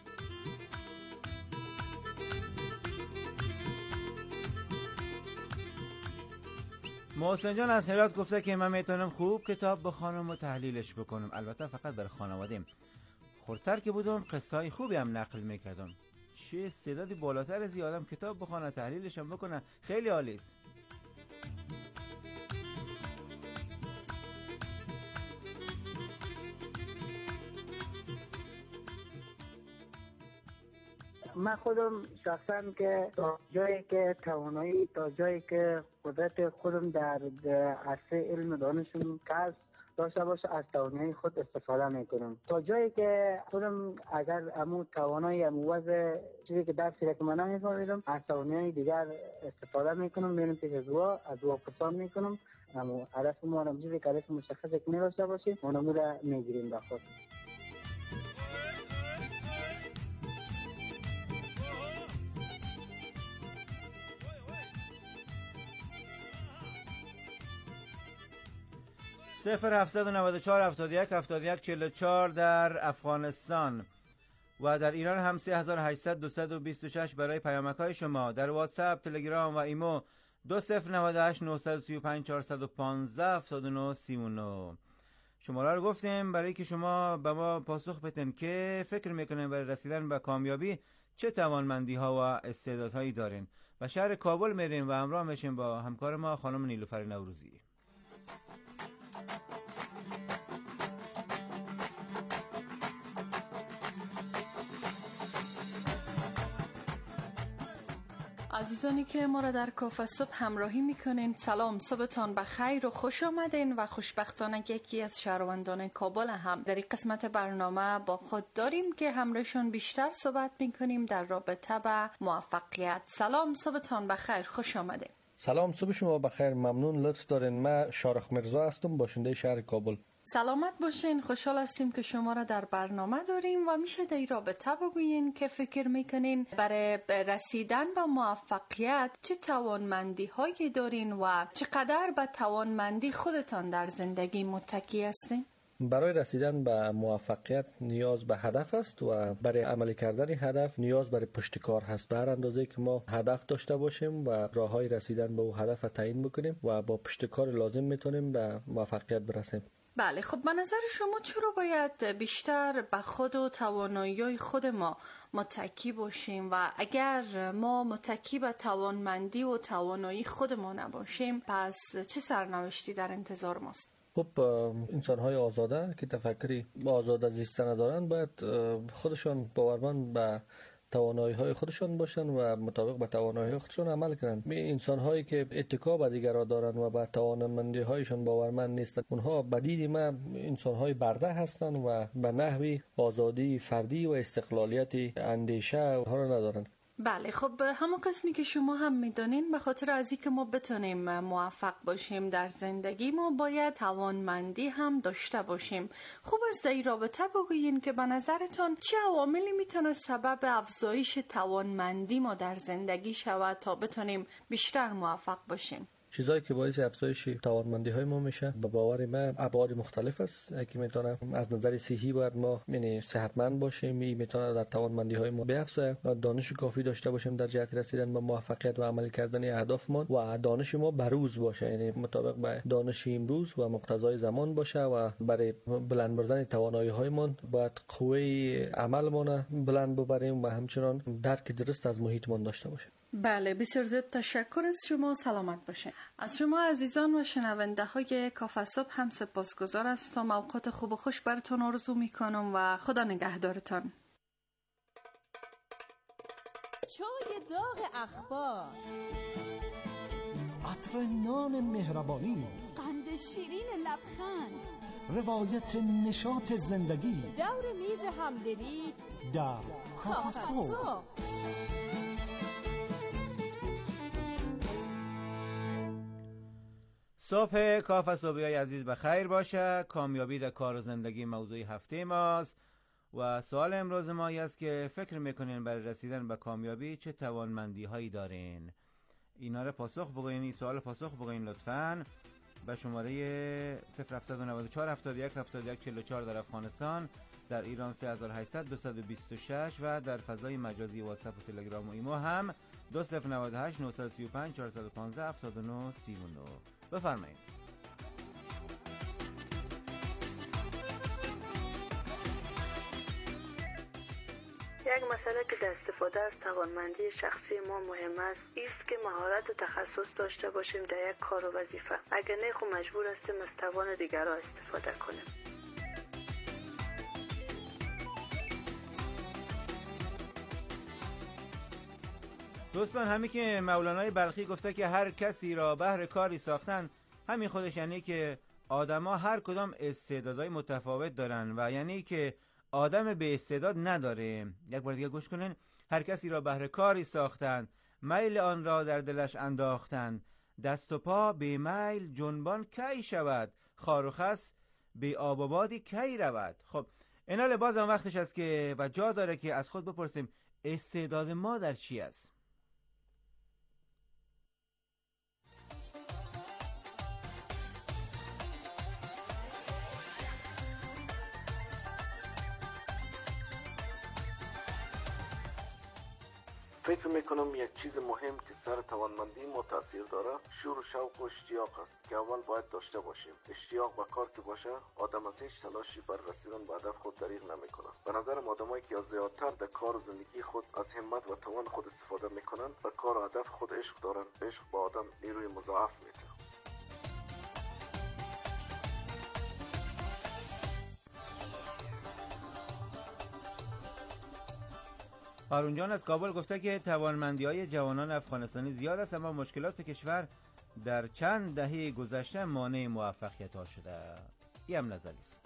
محسن جان از هرات گفته که من میتونم خوب کتاب بخوانم و تحلیلش بکنم، البته فقط برای خانواده‌ام. خورتر که بودم قصه‌های خوبی هم نقل میکردم. چه استعدادی بالاتر از آدم کتاب بخونه تحلیلش هم بکنه، خیلی عالی است.
من خودم شخصا که تا جایی که توانایی، تا جایی که قدرت خودم در عرصه علم دانشم کسب داشته باشه از توانایی خود استفاده میکنم. تا جایی که خودم اگر امو توانایی وضع چیزی که درسی را که من نمیفهمیدم از توانایی دیگر استفاده میکنم، میرم پیش از او پرسان میکنم. امو هدف ما هم چیزی که هدف مشخصی که نداشته باشیم اونمو را میگیریم به خود.
0794 71 71 44 در افغانستان و در ایران هم 3800 226 برای پیامک‌های شما. در واتساپ، تلگرام و ایمو 2098 935 415 79 39. شماره رو گفتیم برای که شما به ما پاسخ بدین که فکر میکنین برای رسیدن به کامیابی چه توانمندی ها و استعدادهایی دارین. و شهر کابل میریم و همراه میشیم با همکار ما خانم نیلوفر نوروزی.
عزیزانی که ما را در کافه صبح همراهی میکنین، سلام، صبحتان بخیر و خوش آمدین. و خوشبختانه یکی از شهروندان کابل هم در این قسمت برنامه با خود داریم که همراهشون بیشتر صحبت میکنیم در رابطه با موفقیت. سلام، صبحتان بخیر، خوش آمدین.
سلام، صبح شما بخیر، ممنون، لطف دارین. من شارخ مرزا هستم، باشنده شهر کابل.
سلامت باشین، خوشحال هستیم که شما را در برنامه داریم و میشه در این رابطه بگوین که فکر میکنین برای رسیدن به موفقیت چه توانمندی هایی دارین و چقدر به توانمندی خودتان در زندگی متکی هستین؟
برای رسیدن به موفقیت نیاز به هدف است و برای عملی کردن هدف نیاز برای پشتکار هست. به هر اندازه که ما هدف داشته باشیم و راههای رسیدن به اون هدف تعیین بکنیم و با پشتکار لازم میتونیم به موفقیت برسیم.
بله، خب به نظر شما چرا باید بیشتر به خود و توانایی خود ما متکی باشیم و اگر ما متکی به توانمندی و توانایی خود ما نباشیم پس چه سرنوشتی در انتظار ماست؟
خب انسان‌های آزاده که تفکری آزاده زیستن دارن باید خودشان باورمند به توانایی‌های خودشان باشن و مطابق به توانایی‌های خودشان عمل کنن. انسان‌هایی که اتکا به دیگران دارن و به توانمندی‌هایشان باورمند نیستن، اونها به دید من انسان‌های برده هستن و به نحوی آزادی فردی و استقلالیت اندیشه اونها را ندارن.
بله، خب همون قسمی که شما هم میدونین به خاطر از اینکه ما بتونیم موفق باشیم در زندگی ما باید توانمندی هم داشته باشیم. خوب است در این رابطه بگویین که به نظرتان چه عواملی میتونه سبب افزایش توانمندی ما در زندگی شود تا بتونیم بیشتر موفق باشیم؟
چیزایی که باعث افزایش توانمندی های ما میشه به باور من ابعاد مختلف است که میتونه از نظر صحی باید ما یعنی صحتمند باشیم، میتونه در توانمندی های ما بیافزاید، دانش کافی داشته باشیم در جهت رسیدن به موفقیت و عمل کردن اهدافمون و دانش ما بروز باشه، یعنی مطابق به دانش امروز و مقتضای زمان باشه و برای بلند بردن توانایی هایمون باید قوه عملمون بلند ببریم و همچنان درک درست از محیطمون داشته باشیم.
بله، بسیار زیاد تشکر از شما، سلامت باشین. از شما عزیزان و شنونده های کافه صبح هم سپاسگزار هستم. اوقات خوب و خوش براتون آرزو میکنم و خدا نگهدارتان.
چای داغ اخبار،
عطر نان مهربانی،
قند شیرین لبخند،
روایت نشاط زندگی،
دور میز همدلی
در کافه صبح.
صبح کافه صبحی عزیز بخیر باشه. کامیابی در کار و زندگی موضوع هفته ماست و سوال امروز ما است که فکر میکنین برای رسیدن به کامیابی چه توانمندی هایی دارین؟ اینا رو پاسخ بگوین، این سوال پاسخ بگوین لطفاً به شماره 0794 71 71 44 در افغانستان، در ایران 3800 226 و در فضای مجازی واتساپ و تلگرام و ایمو هم 2098 935 415 79 39. بفرمایید.
یک مسئله که در استفاده از توانمندی شخصی ما مهم است که مهارت و تخصص داشته باشیم در یک کار و وظیفه. اگر نه خب مجبور هستیم از توان دیگران استفاده کنیم.
دوستان، همین که مولانای بلخی گفته که هر کسی را بهر کاری ساختن، همین خودش یعنی که آدما هر کدام استعدادهای متفاوت دارن و یعنی که آدم به استعداد نداره. یک بار دیگه گوش کنین. هر کسی را بهر کاری ساختن، میل آن را در دلش انداختن، دست و پا به میل جنبان کی شود، خار و خس به آب و بادی کی رود. خب اینا باز هم وقتش است که و جا داره که از خود بپرسیم استعداد ما در چی است؟
فکر میکنم یک چیز مهم که سر توانمندی ما تاثیر داره شور و شوق و اشتیاق است که اول باید داشته باشیم. اشتیاق به کار که باشه آدم از هیچ تلاشی بر رسیدن به هدف خود دریغ نمیکنه. به نظرم آدمایی که زیادتر در کار و زندگی خود از همت و توان خود استفاده میکنن و کار و هدف خود عشق دارن. عشق با آدم نیروی مضاعف میده.
هارون جان از کابل گفته که توانمندی‌های جوانان افغانستانی زیاد است، اما مشکلات کشور در چند دهه گذشته مانع موفقیت‌ها شده. این هم نظری است.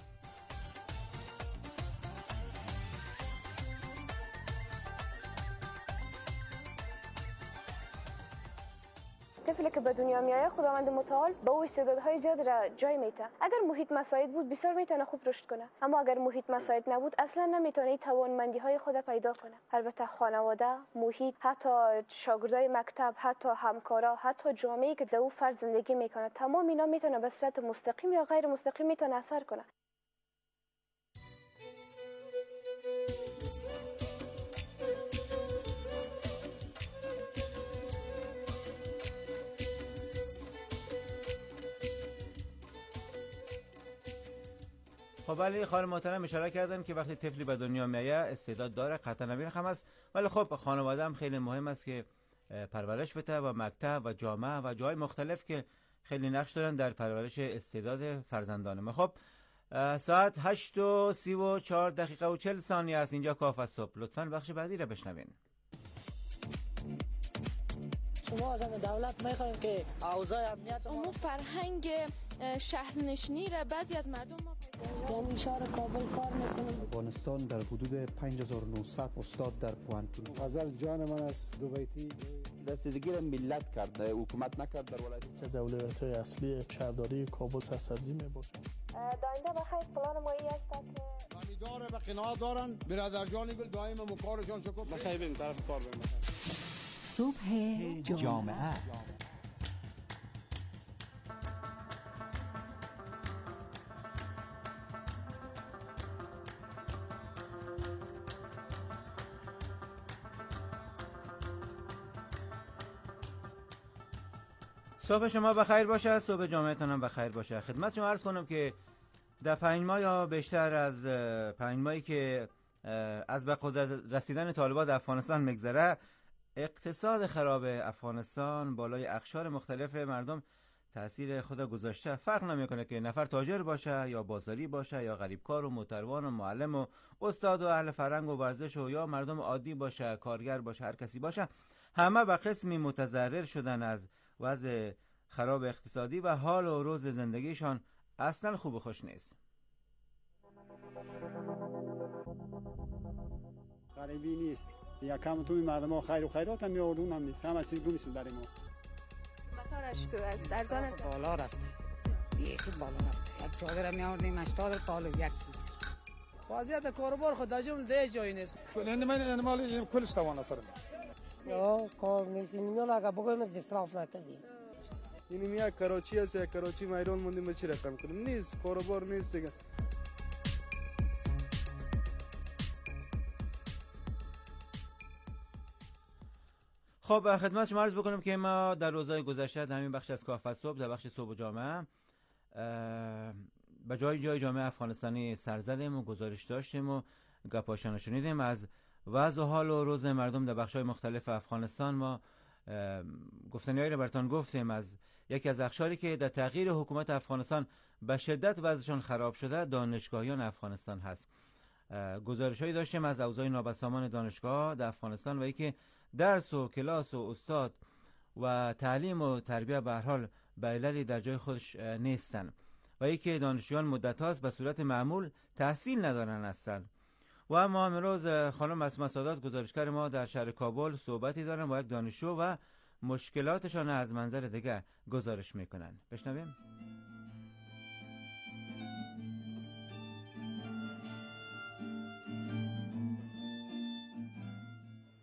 طفلی که به دنیا میایه خداوند متعال به او استعدادهای زیاد را جای میده. اگر محیط مساعد بود بسیار میتونه خوب رشد کنه، اما اگر محیط مساعد نبود اصلا نمیتونه توانمندی های خود پیدا کنه. البته خانواده، محیط، حتی شاگردای مکتب، حتی همکارا، حتی جامعه‌ای که در او فرد زندگی میکنه، تمام اینا میتونه به صورت مستقیم یا غیر مستقیم میتونه اثر کنه.
خب ولی خانم محترم اشاره کردن که وقتی طفلی به دنیا میایه استعداد داره، قطعا نبینخم است، ولی خب خانواده هم خیلی مهم است که پرورش بده و مکتب و جامعه و جای مختلف که خیلی نقش دارن در پرورش استعداد فرزندان ما. خب ساعت 8:34 و 40 ثانیه است. اینجا کاف از صبح. لطفاً بخش بعدی را بشنوین.
شما از دولت میخوایم که اوضاع امنیت
امور فرهنگ شهرنشینی را بعضی از مردم ما
در شهر کابل کار میکنم.
افغانستان در حدود 5900 استاد در پوانتون.
غزل جان من است دو بیتی
رسیدگی را ملت کرده، حکومت نکرد. در ولایت
دولت‌های اصلی شهرداری کابل سرسبزی میباشد.
داینده بخیر پلان ما ای است که
امیدواره به قناعت دارن. برادر جان گل دائم مکارشان شکر
بخیر بریم طرف کار بریم.
صبح جامعه.
صبح شما بخیر باشه، صبح جامعتان هم بخیر باشه. خدمت شما عرض کنم که در 5 ماه یا بیشتر از 5 ماهی که از به قدرت رسیدن طالبان در افغانستان میگذره، اقتصاد خراب افغانستان بالای اقشار مختلف مردم تأثیر خود گذاشته. فرق نمیکنه که نفر تاجر باشه یا بازاری باشه یا غریبکار و موتروان و معلم و استاد و اهل فرهنگ و ورزش و یا مردم عادی باشه، کارگر باشه، هر کسی باشه، همه به قسمی متضرر شدن از وضع خراب اقتصادی و حال و روز زندگیشان اصلا خوب و خوش نیست.
غریبی نیست. یکم توی مردم ها خیر و خیرات هم میاردون هم نیست. همه چیز گم شد برای ما.
مطارش تو از ارزان است.
بالا رفته. یکی بالا رفته. یک چادر میاردیم 80 تا یک سیز.
وضعیت کاروبار خود در جمله ده جایی نیست.
من مال کلش توان اثر
یا کار نیست. میلا اگه بگویم اسراف نکنیم.
این میا کراچی است، کراچی میرون موندیم به چی رقم کنیم؟ نیست، کاروبار نیست دیگه.
خب خدمت شما عرض بکنم که ما در روزهای گذشته در همین بخش از کافه صبح، در بخش صبح جامعه، به جای جامعه افغانستانی سر زدیم و گزارش داشتیم و گپاشان شنیدیم از وضع و حال و روز مردم در بخش‌های مختلف افغانستان. ما گفتنی‌هایی را براتون گفتیم از یکی از اقشاری که در تغییر حکومت افغانستان به شدت وضعشان خراب شده، دانشگاهیان افغانستان هست. گزارش‌هایی داشتیم از اوضاع نابسامان دانشگاه در افغانستان و اینکه درس و کلاس و استاد و تعلیم و تربیه به هر حال به عللی در جای خودش نیستن و اینکه دانشجویان مدت هاست به صورت معمول تحصیل ندارن هستند. و اما امروز خانم اسماء سادات گزارشگر ما در شهر کابل صحبتی دارن با یک دانشجو و مشکلاتشان از منظر دیگه گزارش میکنن. بشنویم.
به نام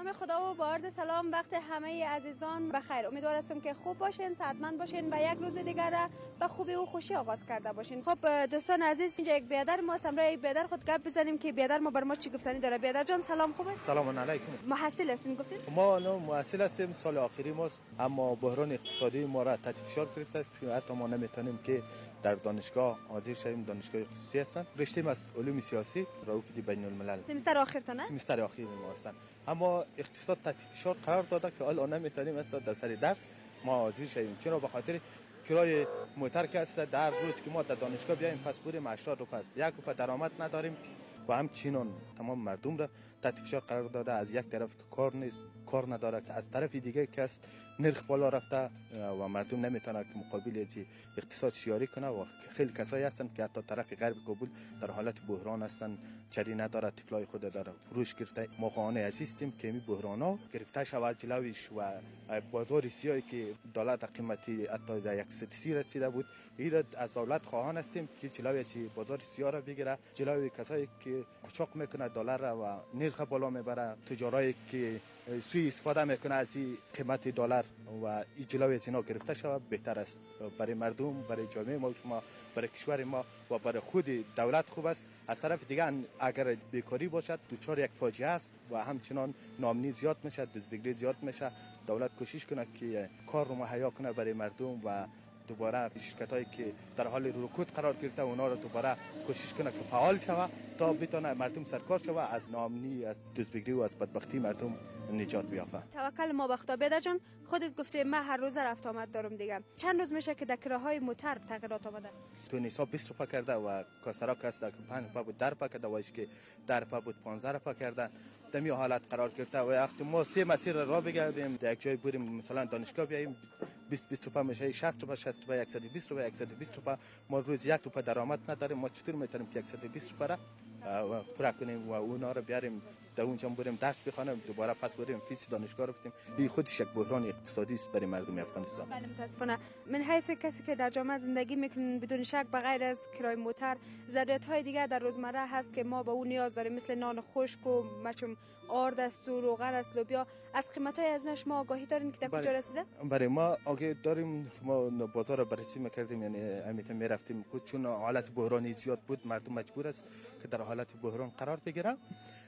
نام خدا و با عرض سلام وقت همه عزیزان بخیر. امیدوارم که خوب باشین، صحتمند باشین و یک روز دیگر را به خوبی و خوشی آغاز کرده باشین. خب دوستان عزیز، اینجا یک بیادر ما همراه بیادر خود گپ بزنیم که بیادر ما بر ما چی گفتنی داره. بیادر جان سلام، خوبه؟
سلام علیکم.
محصل هستین گفتین؟
ما محصل هستیم، سال آخری ماست، اما بحران اقتصادی ما را تحت فشار گرفته که حتی ما نمیتونیم که در دانشگاه حاضر شویم. دانشگاه خصوصی هستن، رشته از علوم سیاسی روابط بین الملل.
سمستر آخرتونه؟
سمستر آخر ما هستن، اما اقتصاد تحت فشار قرار داده که الان نمیتونیم حتی در سر درس ما حاضر شویم. چرا؟ به خاطر کرای موتر که است. در روز که ما در دانشگاه بیایم پس بریم 80 روپیه است، 1 روپیه درآمد نداریم و همچنین تمام مردم را تحت فشار قرار داده. از یک طرف که کار نیست، کار نداره، از طرف دیگه که است نرخ بالا رفته و مردم نمیتونه که مقابل از اقتصاد شیاری کنه و خیلی کسایی هستن که حتی طرف غرب کابل در حالت بحران هستن، چری نداره، طفلای خود داره فروش گرفته. ما خواهان عزیزیم که این بحرانا گرفته شود جلویش و بازار سیاهی که دلار قیمتی حتی در 130 رسیده بود، این از دولت خواهان هستیم که جلوی بازار سیاه را بگیره، جلوی کسایی که قاچاق میکنه دلار را و نرخ بالا میبره، تجارایی که سوء استفاده میکنه از قیمت دلار و این جلوی از اینا گرفته شود بهتر است برای مردم، برای جامعه ما، شما، برای کشور ما و برای خود دولت خوب است. از طرف دیگه اگر بیکاری باشد دچار یک فاجعه است و همچنان ناامنی زیاد میشه، دزدگیری زیاد میشه. دولت کوشش کنه که کار رو مهیا کنه برای مردم و دوباره شرکتایی که در حال رکود قرار گرفته اونا رو دوباره کوشش کنه که فعال شود تا بتونه مردم سرکار شود، از ناامنی، از دزدگیری و از بدبختی مردم نجات بیافته.
توکل ما به خدا. بیادر جان خودت گفته من هر روز رفت آمد دارم دیگه، چند روز میشه که در کراهای موتر تغییرات آمده؟
تو نصاب 20 روپیه کرده و کاسرا کاستا که 5 روپیه بود 10 روپیه کرده، وایش که 10 روپیه بود 15 روپیه کرده. دمی حالت قرار گرفته و وقتی ما سه مسیر را بگردیم، در یک جای بریم مثلا دانشگاه بیاییم 20 روپیه میشه 60 روپیه 60 روپیه 120 روپیه 120 روپیه. ما روز 1 روپیه درآمد نداریم، ما چطور میتونیم که 120 روپیه را پورا کنیم و اونا رو بیاریم در اونجا بریم درس بخوانیم، دوباره پس بریم فیس دانشگاه رو بدیم. این خودش یک بحران اقتصادی است برای مردم افغانستان.
بله متاسفانه. من حیث کسی که در جامعه زندگی میکنن بدون شک بغیر از کرای موتر ضرورت‌های دیگه در روزمره هست که ما به اون نیاز داریم، مثل نان خشک و مچم آرد است و روغن است، لوبیا. از قیمت‌های از نش ما آگاهی دارین که در کجا رسیده؟
برای ما آگاهی داریم. ما بازار رو بررسی می‌کردیم، یعنی امیت می‌رفتیم خود، چون حالت بحرانی زیاد بود مردم مجبور است که در حالت بحران قرار بگیرن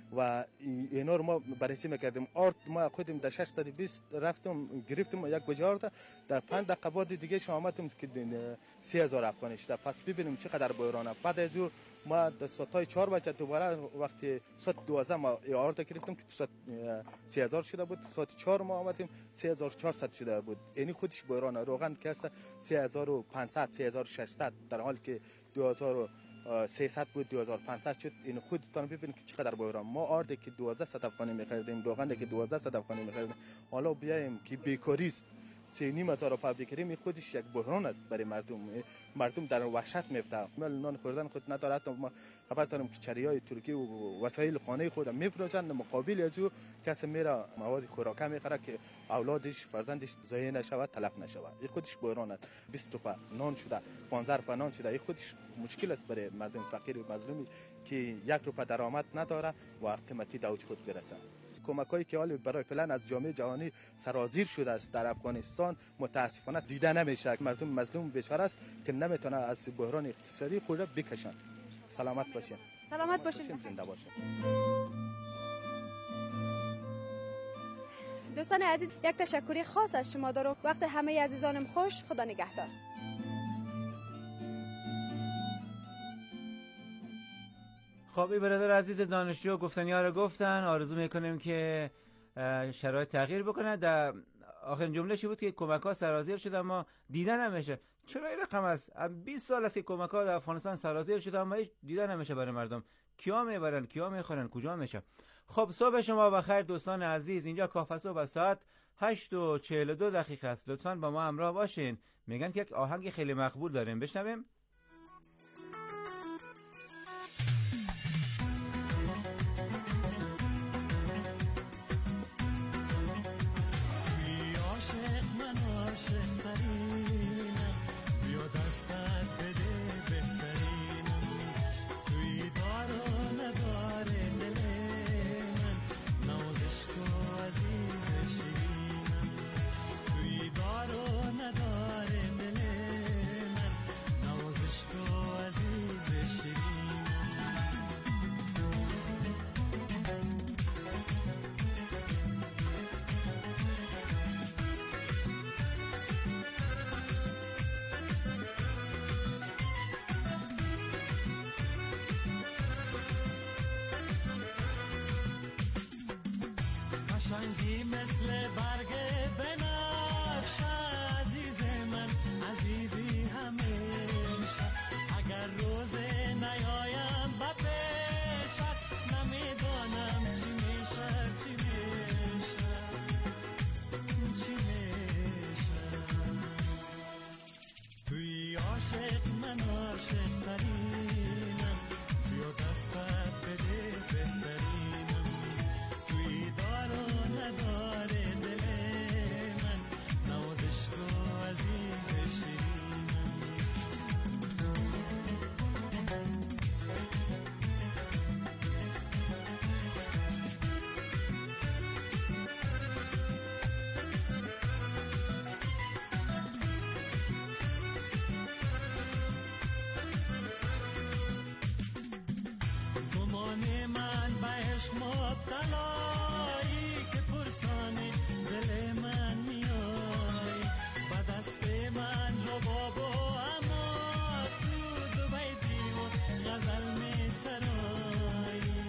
و اینا رو ما بررسی می‌کردیم. آرد ما خودم در 620 رفتم گرفتم یک گوجه آرد، در 5 دقیقه بعد دیگه شما آمدم که 3000 افغانی شده. پس ببینیم چقدر بحرانه. بعد از اون ما در ساعت 4 بجه دوباره وقتی ساعت 12 ما آرد گرفتم که ساعت 3000 شده بود، ساعت 4 ما آمدیم 3400 شده بود. یعنی خودش بحرانه. روغن که است 3500 3600 در حالی که 2300 بود 2500 شد. این خودتون ببینید که چقدر بحران. ما آرد که 1200 افغانی می‌خریدیم، روغن که 1200 افغانی می‌خریدیم، حالا بیایم که بیکاری است 3500 روپیه بگیریم. این خودش یک بحران است برای مردم. مردم در وحشت میفته. نان خوردن خود نداره. حتی ما خبر داریم که چریای ترکی و وسایل خانه خود میفروشن، مقابل از او کسی میره مواد خوراکی میخره که اولادش فرزندش ضایع نشود، تلف نشود. این خودش بحران است. 20 روپیه نان شده، 15 روپیه نان شده. این خودش مشکل است برای مردم فقیر و مظلومی که 1 روپیه درآمد نداره و قیمتی دوج خود برسه. کمکایی که حالا برای فعلا از جامعه جهانی سرازیر شده است در افغانستان متاسفانه دیده نمیشه. مردم مظلوم بیچاره است که نمیتونه از بحران اقتصادی خود را بکشن. سلامت باشین.
سلامت باشین.
زنده باشین.
دوستان عزیز، یک تشکری خاص از شما دارم. وقت همه عزیزانم خوش. خدا نگهدار.
خب این برادر عزیز دانشجو گفتنی‌ها رو گفتن. آرزو میکنیم که شرایط تغییر بکنه. در آخرین جمله‌شی بود که کمک‌ها سرازیر شده اما دیده نمیشه. چرا این رقم است؟ 20 سال است که کمک‌ها در افغانستان سرازیر شده اما هیچ دیده نمیشه برای مردم. کیا میبرن، کیا میخورن، کجا میشه؟ خب صبح شما بخیر دوستان عزیز. اینجا کافه صبح ساعت 8:42 است. لطفاً با ما همراه باشین. میگن که یک آهنگ خیلی مقبول داریم، بشنویم.
از قشنگی مثل برگ بنفش عزیز من عزیزی همیشه اگر روز نیایم با پیشت نمیدانم چی میشه چی میشه چی میشه توی عاشق من عاشق ترینم بیا دستت بده بهترینم توی دار و نداره دل من نوازش کو عزیز شیرینم گمان من به عشق مبتلایی که پرسانی دل من میای با دست من لباب و اماس تو دویدی و غزل میسرایی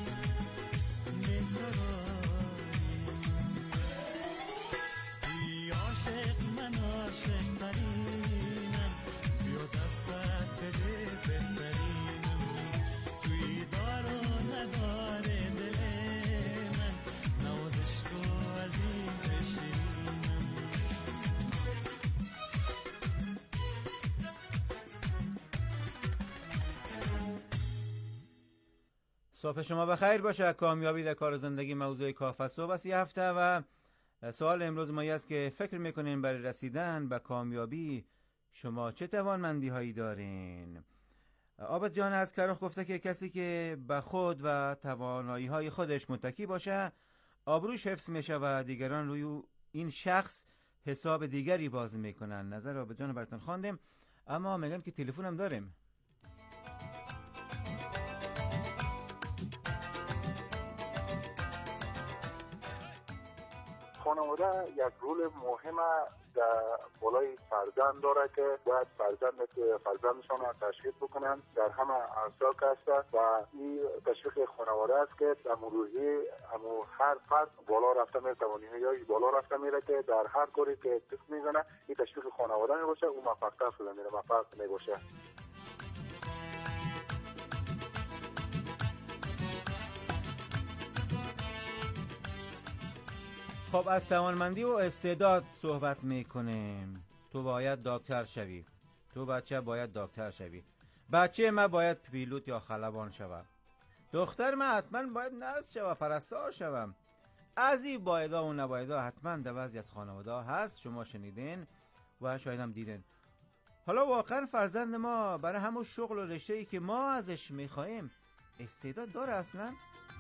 توی عاشق من عاشق ترینم بیا دستت بده بهترینم توی دار و نداره دل من نوازش کو عزیز شیرینم
صبح شما بخیر باشه. کامیابی در کار زندگی موضوع کافه صبح است هفته و سوال امروز ما است که فکر میکنین برای رسیدن به کامیابی شما چه توانمندی هایی دارین؟ عابد جان از کرخ گفته که کسی که به خود و توانایی های خودش متکی باشه آبروش حفظ میشه و دیگران روی این شخص حساب دیگری باز میکنن. نظر عابد جان براتون خواندیم، اما میگن که تلفن هم داریم.
خانواده یک رول مهم در بالای فرزند داره که باید فرزندشان را تشویق بکنن در همه اعضا هست و این تشویق خانواده است که در مروحی هر فرد بالا رفته میره، توانایی بالا رفته میره که در هر کاری که دست میزنه این تشویق خانواده میباشه او موفق‌تر شده میره، موفق میباشه.
خب از توانمندی و استعداد صحبت میکنیم. تو باید دکتر شوی، تو بچه باید دکتر شوی، بچه من باید پیلوت یا خلبان شوم، دختر من حتما باید نرس شوم، پرستار شوم. از این بایدا و نبایدا حتما در بعضی از خانواده هست، شما شنیدین و شاید هم دیدین. حالا واقعا فرزند ما برای همون شغل و رشته‌ای که ما ازش میخوایم استعداد داره اصلا؟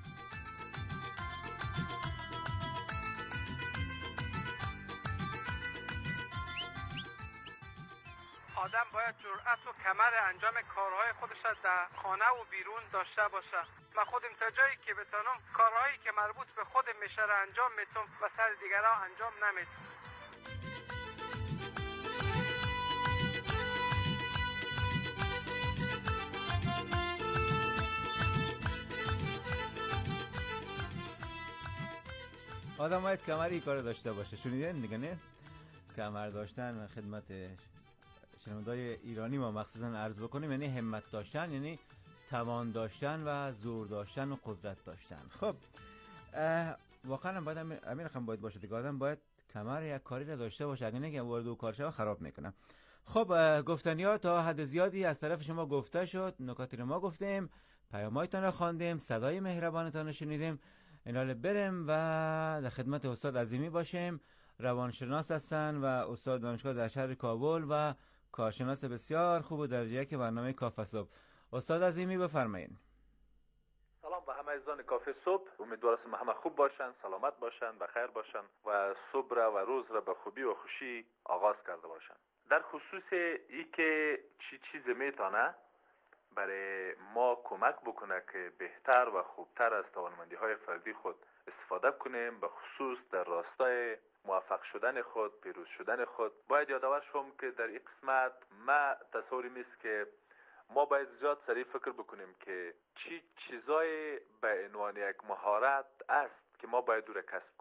آدم باید جرأت و کمر انجام کارهای خودش در خانه و بیرون داشته باشه. من خودم تا جایی که بتونم کارهایی که مربوط به خودم میشه را انجام میتونم و سر دیگرها انجام نمیتونم.
آدم باید کمری کار داشته باشه. شنیدین دیگه نه؟ کمر داشتن خدمت شنوندای ایرانی ما مخصوصا عرض بکنیم یعنی همت داشتن، یعنی توان داشتن و زور داشتن و قدرت داشتن. خب واقعا باید همین رقم باید باشه دیگه. آدم باید کمر یک کاری را داشته باشه، اگه نه که وارد و کارشو خراب میکنه. خب گفتنیا تا حد زیادی از طرف شما گفته شد، نکاتی رو ما گفتیم، پیامایتان رو خواندیم، صدای مهربانتان رو شنیدیم. اینال بریم و در خدمت استاد عظیمی باشیم. روانشناس هستن و استاد دانشگاه در شهر کابل و کارشناس بسیار خوب و درجه یک برنامه کافه صبح. استاد عظیمی بفرمایید.
سلام به همه عزیزان کافه صبح، امیدوارم همه خوب باشن، سلامت باشن، بخیر باشن و صبح را و روز را به خوبی و خوشی آغاز کرده باشن. در خصوص ای که چی چیز میتونه برای ما کمک بکنه که بهتر و خوبتر از توانمندی های فردی خود استفاده کنیم، به خصوص در راستای موفق شدن خود، پیروز شدن خود، باید یادآور شوم که در این قسمت ما تصوری میست که ما باید زیاد سریع فکر بکنیم که چی چیزای به عنوان یک مهارت است که ما باید او را کسب کنیم.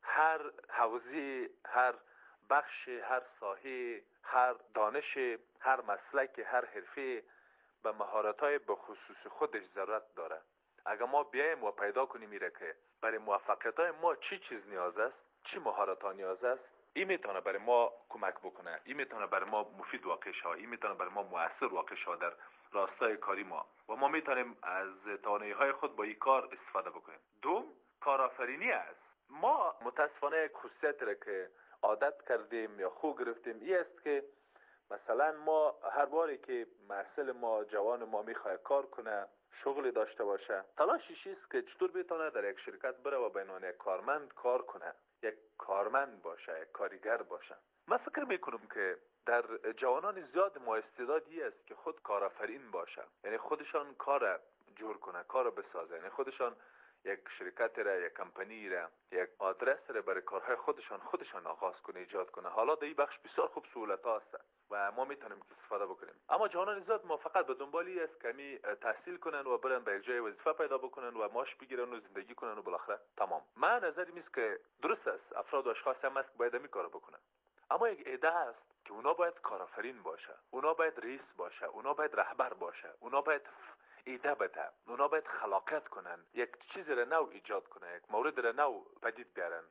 هر حوزه، هر بخش، هر ساحه، هر دانش، هر مسلک، هر حرفه به مهارت‌های به خصوص خودش ضرورت داره. اگر ما بیایم و پیدا کنیم میره که برای موفقیت‌های ما چی چیز نیاز است، چی مهارت‌ها نیاز است، این میتونه برای ما کمک بکنه، این میتونه برای ما مفید واقع شه، این میتونه برای ما مؤثر واقع شه در راستای کاری ما و ما میتونیم از توانایی‌های خود با این کار استفاده بکنیم. دوم، کارآفرینی است. ما متاسفانه یک خصوصیت را که عادت کردیم یا خو گرفتیم این است که مثلا ما هر باری که محصل ما، جوان ما میخواد کار کنه، شغلی داشته باشه، تلاشش است که چطور بتونه در یک شرکت بره و به عنوان یک کارمند کار کنه، یک کارمند باشه، یک کارگر باشه. من فکر میکنم که در جوانان زیاد ما استعدادی است که خود کارآفرین باشه، یعنی خودشان کار جور کنه، کار بسازه، یعنی خودشان یک شرکت را، یک کمپانی را، یک آدرس را برای کارهای خودشان آغاز کنه، ایجاد کنه. حالا در این بخش بسیار خوب سهولت هست و ما میتونیم استفاده بکنیم. اما جوانان زیاد ما فقط به دنبالی است که تحصیل کنن و برن به یک جای وظیفه پیدا بکنن و معاش بگیرن و زندگی کنن و بالاخره تمام. من نظرم است که درست است افراد و اشخاص هم است که باید این کارو بکنن، اما یک ایده است که اونا باید کارآفرین باشه، اونا باید رئیس باشه، اونا باید رهبر باشه، اونا باید ایده بده، اونا باید خلاقیت کنن، یک چیزی را نو ایجاد کنن، یک مورد را نو پدید بیارن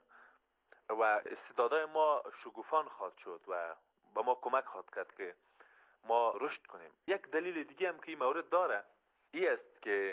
و استعدادهای ما شگوفان خواهد شد و با ما کمک خواهد کرد که ما رشد کنیم. یک دلیل دیگه هم که این مورد داره این است که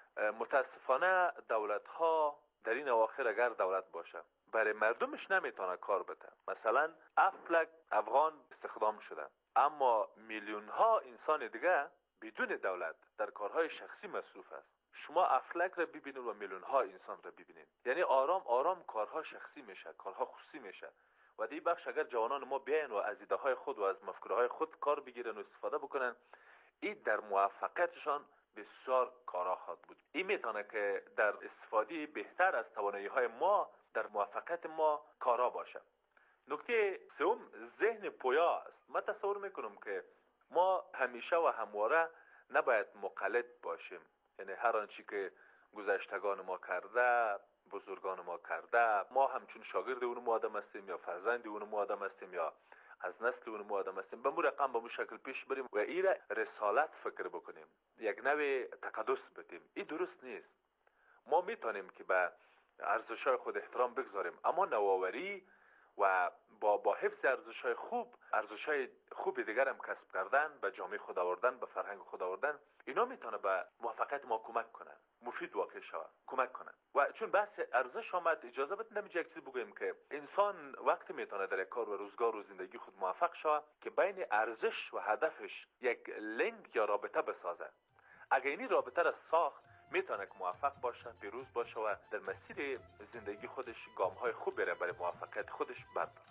متاسفانه دولت ها در این اواخر اگر دولت باشه برای مردمش نمیتونه کار بده. مثلا افلک افغان استخدام شدن، اما میلیون ها انسان دیگه بدون دولت در کارهای شخصی مصروف است. شما افلک را ببینید و میلیون ها انسان را ببینید، یعنی آرام آرام کارها شخصی میشه، کارها خصوصی میشه و دی بخش اگر جوانان ما بیاین و از ایده های خود و از مفکوره های خود کار بگیرن و استفاده بکنن، این در موفقیتشان بسیار کارا خواهد بود. این میتونه که در استفاده بهتر از توانایی های ما در موفقیت ما کارا باشه. نکته سوم، ذهن پویا است. من تصور میکنم که ما همیشه و همواره نباید مقلد باشیم، یعنی هر آنچه که گذشتگان ما کرده، بزرگان ما کرده، ما همچون شاگرد اون آدم هستیم یا فرزند اون آدم هستیم یا از نسل اون آدم هستیم، به مو رقم به مو شکل پیش بریم و این رسالت فکر بکنیم، یک نوع تقدس بدیم. این درست نیست. ما میتونیم که به ارزش‌های خود احترام بگذاریم، اما نوآوری و با حفظ ارزش‌های خوب، ارزش‌های خوب دیگر هم کسب کردن، به جامعه خود آوردن، به فرهنگ خود آوردن، اینا میتونه به موفقیت ما کمک کنه، مفید واقع شود، کمک کنه. و چون بحث ارزش آمد، اجازه بدید نمیشه یک چیز بگویم که انسان وقتی میتونه در کار و روزگار و زندگی خود موفق شود که بین ارزش و هدفش یک لینک یا رابطه بسازه. اگه این رابطه را ساخت، میتونه که موفق باشه، پیروز باشه و در مسیر زندگی خودش گام‌های خوب بره برای موفقیت خودش برداره.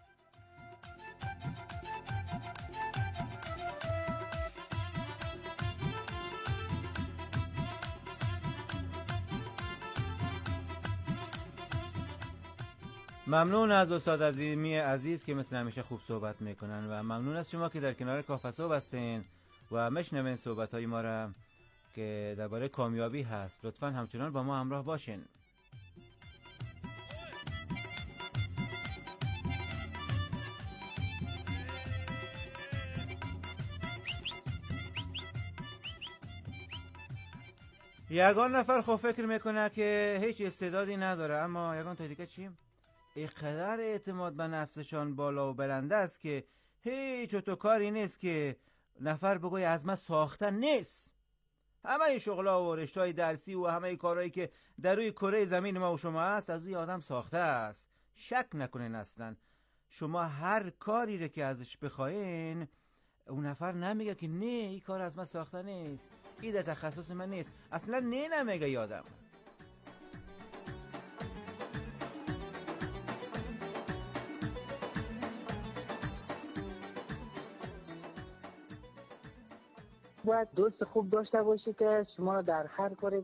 ممنون از استاد عظیمی عزیز که مثل همیشه خوب صحبت میکنن و ممنون از شما که در کنار کافه صبح هستین و میشنوین صحبت‌های ما را که درباره کامیابی هست. لطفاً همچنان با ما همراه باشین. یگان نفر خب فکر میکنه که هیچ استعدادی نداره، اما یگان طریقه چی؟ اینقدر اعتماد به نفسشان بالا و بلنده است که هیچ تو کاری نیست که نفر بگوی از من ساختن نیست. همه این شغلا و رشته‌های درسی و همه این کارهایی که در روی کره زمین ما و شما هست از روی آدم ساخته است. شک نکنین اصلا. شما هر کاری رو که ازش بخواین اون نفر نمیگه که نه این کار از من ساخته نیست، این در تخصص من نیست، اصلا نه نمیگه یادم.
باید دوست خوب داشته باشی که شما در هر کاری